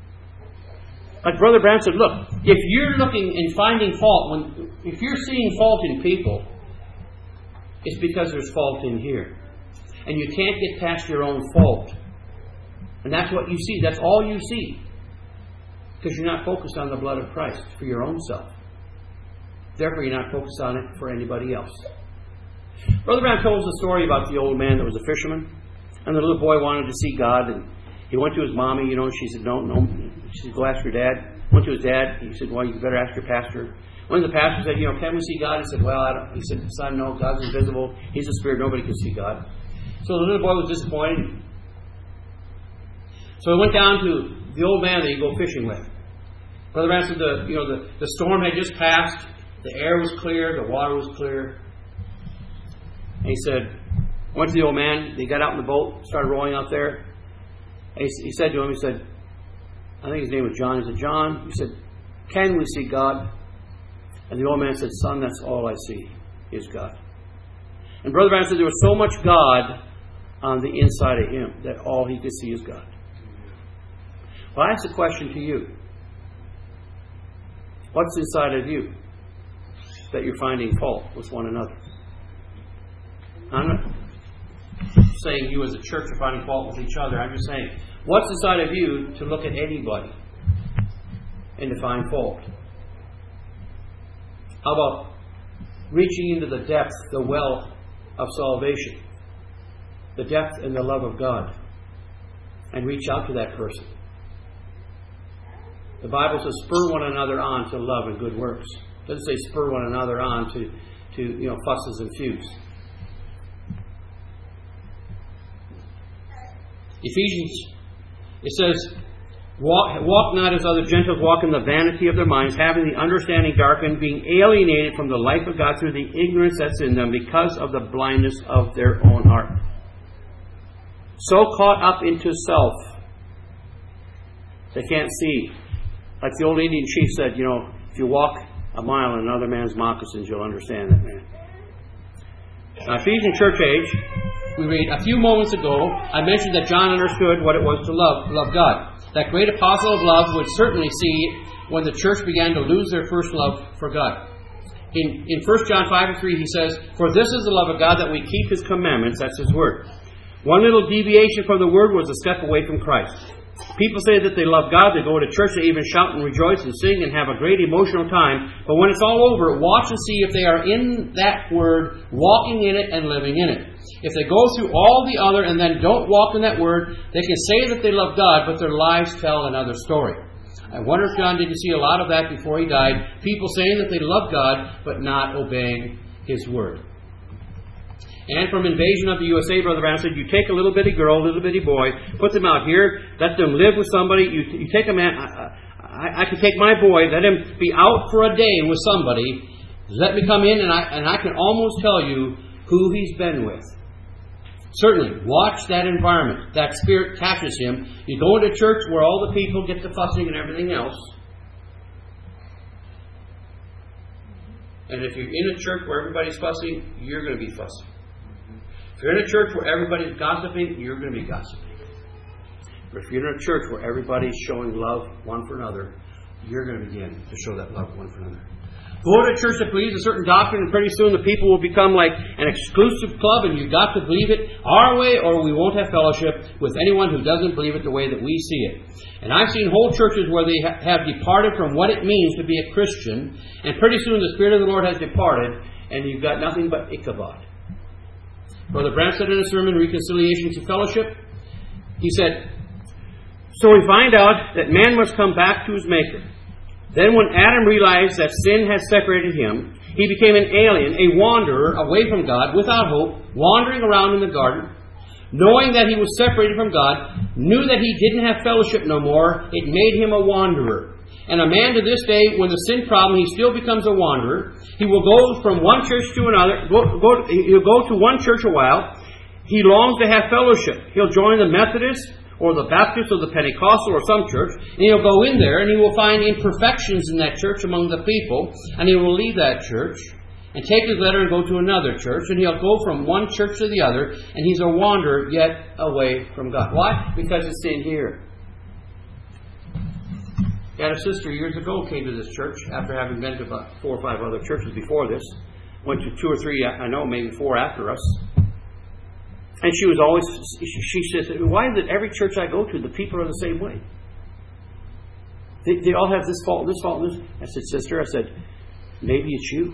Like Brother Brown said, look, if you're looking and finding fault, when if you're seeing fault in people, it's because there's fault in here. And you can't get past your own fault. And that's what you see. That's all you see. Because you're not focused on the blood of Christ for your own self. Therefore, you're not focused on it for anybody else. Brother Brown told us a story about the old man that was a fisherman. And the little boy wanted to see God. And he went to his mommy, you know, and she said, no, no. She said, go ask your dad. Went to his dad. He said, well, you better ask your pastor. When the pastor said, you know, can we see God? He said, well, I don't. He said, son, no, God's invisible. He's a spirit. Nobody can see God. So the little boy was disappointed. So he went down to the old man that he go fishing with. Brother Brown said, the, you know, the, the storm had just passed. The air was clear. The water was clear. And he said, went to the old man. They got out in the boat, started rowing out there. And he, he said to him, he said, I think his name was John. He said, John, he said, can we see God? And the old man said, son, that's all I see is God. And Brother Brown said there was so much God on the inside of him that all he could see is God. Well, I ask a question to you. What's inside of you that you're finding fault with one another? I'm not saying you as a church are finding fault with each other. I'm just saying, what's inside of you to look at anybody and to find fault? How about reaching into the depth, the well of salvation, the depth and the love of God, and reach out to that person? The Bible says, spur one another on to love and good works. It doesn't say spur one another on to, to you know, fusses and feuds. Ephesians, it says, walk, walk not as other Gentiles walk in the vanity of their minds, having the understanding darkened, being alienated from the life of God through the ignorance that's in them because of the blindness of their own heart. So caught up into self, they can't see. Like the old Indian chief said, you know, if you walk a mile in another man's moccasins, you'll understand that man. Now, Ephesian church age, we read, a few moments ago, I mentioned that John understood what it was to love, love God. That great apostle of love would certainly see when the church began to lose their first love for God. In, in First John five and three, he says, for this is the love of God, that we keep His commandments, that's His word. One little deviation from the word was a step away from Christ. People say that they love God, they go to church, they even shout and rejoice and sing and have a great emotional time. But when it's all over, watch and see if they are in that word, walking in it and living in it. If they go through all the other and then don't walk in that word, they can say that they love God, but their lives tell another story. I wonder if John didn't see a lot of that before he died. People saying that they love God, but not obeying His word. And from Invasion of the U S A, Brother Brown said, you take a little bitty girl, a little bitty boy, put them out here, let them live with somebody. You, you take a man, I, I, I can take my boy, let him be out for a day with somebody. Let me come in, and I, and I can almost tell you who he's been with. Certainly, watch that environment. That spirit catches him. You go into church where all the people get the fussing and everything else. And if you're in a church where everybody's fussing, you're going to be fussing. If you're in a church where everybody's gossiping, you're going to be gossiping. But if you're in a church where everybody's showing love one for another, you're going to begin to show that love one for another. Go to a church that believes a certain doctrine, and pretty soon the people will become like an exclusive club, and you've got to believe it our way, or we won't have fellowship with anyone who doesn't believe it the way that we see it. And I've seen whole churches where they ha- have departed from what it means to be a Christian, and pretty soon the Spirit of the Lord has departed, and you've got nothing but Ichabod. Brother Brandt said in a sermon, Reconciliation to Fellowship, he said, "So we find out that man must come back to his Maker. Then when Adam realized that sin had separated him, he became an alien, a wanderer away from God, without hope, wandering around in the garden. Knowing that he was separated from God, knew that he didn't have fellowship no more, it made him a wanderer. And a man to this day, with a sin problem, he still becomes a wanderer. He will go from one church to another, go, go, he'll go to one church a while. He longs to have fellowship. He'll join the Methodist, or the Baptist, or the Pentecostal, or some church, and he'll go in there and he will find imperfections in that church among the people, and he will leave that church and take his letter and go to another church, and he'll go from one church to the other, and he's a wanderer yet away from God. Why? Because it's in here. I had a sister years ago came to this church after having been to about four or five other churches before this. Went to two or three, I know, maybe four after us. And she was always, she says, "Why is it every church I go to, the people are the same way? They, they all have this fault, this fault, this." I said, "Sister," I said, "maybe it's you.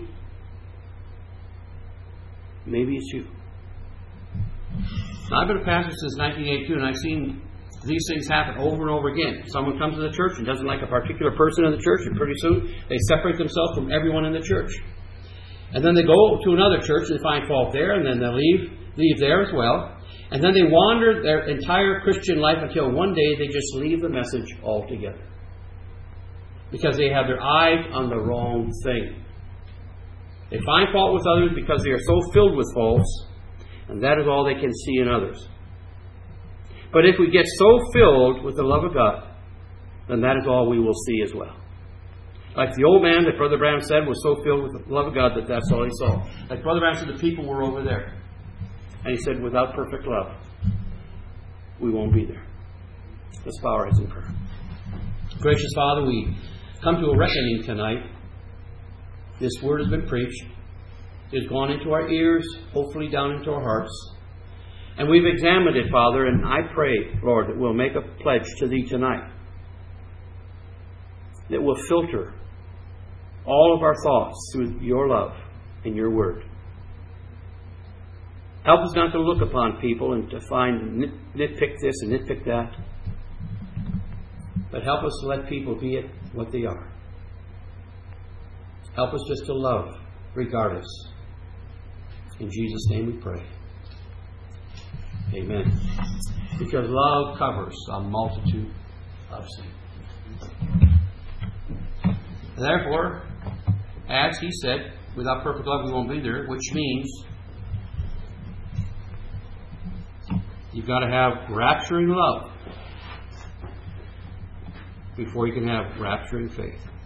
Maybe it's you." Now, I've been a pastor since nineteen eighty-two, and I've seen these things happen over and over again. Someone comes to the church and doesn't like a particular person in the church, and pretty soon they separate themselves from everyone in the church. And then they go to another church and they find fault there, and then they leave. leave there as well. And then they wander their entire Christian life until one day they just leave the message altogether. Because they have their eyes on the wrong thing. They find fault with others because they are so filled with faults, and that is all they can see in others. But if we get so filled with the love of God, then that is all we will see as well. Like the old man that Brother Branham said was so filled with the love of God that that's all he saw. Like Brother Branham said, the people were over there. And he said, without perfect love, we won't be there. Let's bow our heads in prayer. Gracious Father, we come to a reckoning tonight. This word has been preached. It has gone into our ears, hopefully down into our hearts. And we've examined it, Father, and I pray, Lord, that we'll make a pledge to Thee tonight. That we'll filter all of our thoughts through Your love and Your word. Help us not to look upon people and to find nit, nitpick this and nitpick that. But help us to let people be it what they are. Help us just to love regardless. In Jesus' name we pray. Amen. Because love covers a multitude of sins. Therefore, as He said, without perfect love we won't be there, which means you've got to have rapturing love before you can have rapturing faith.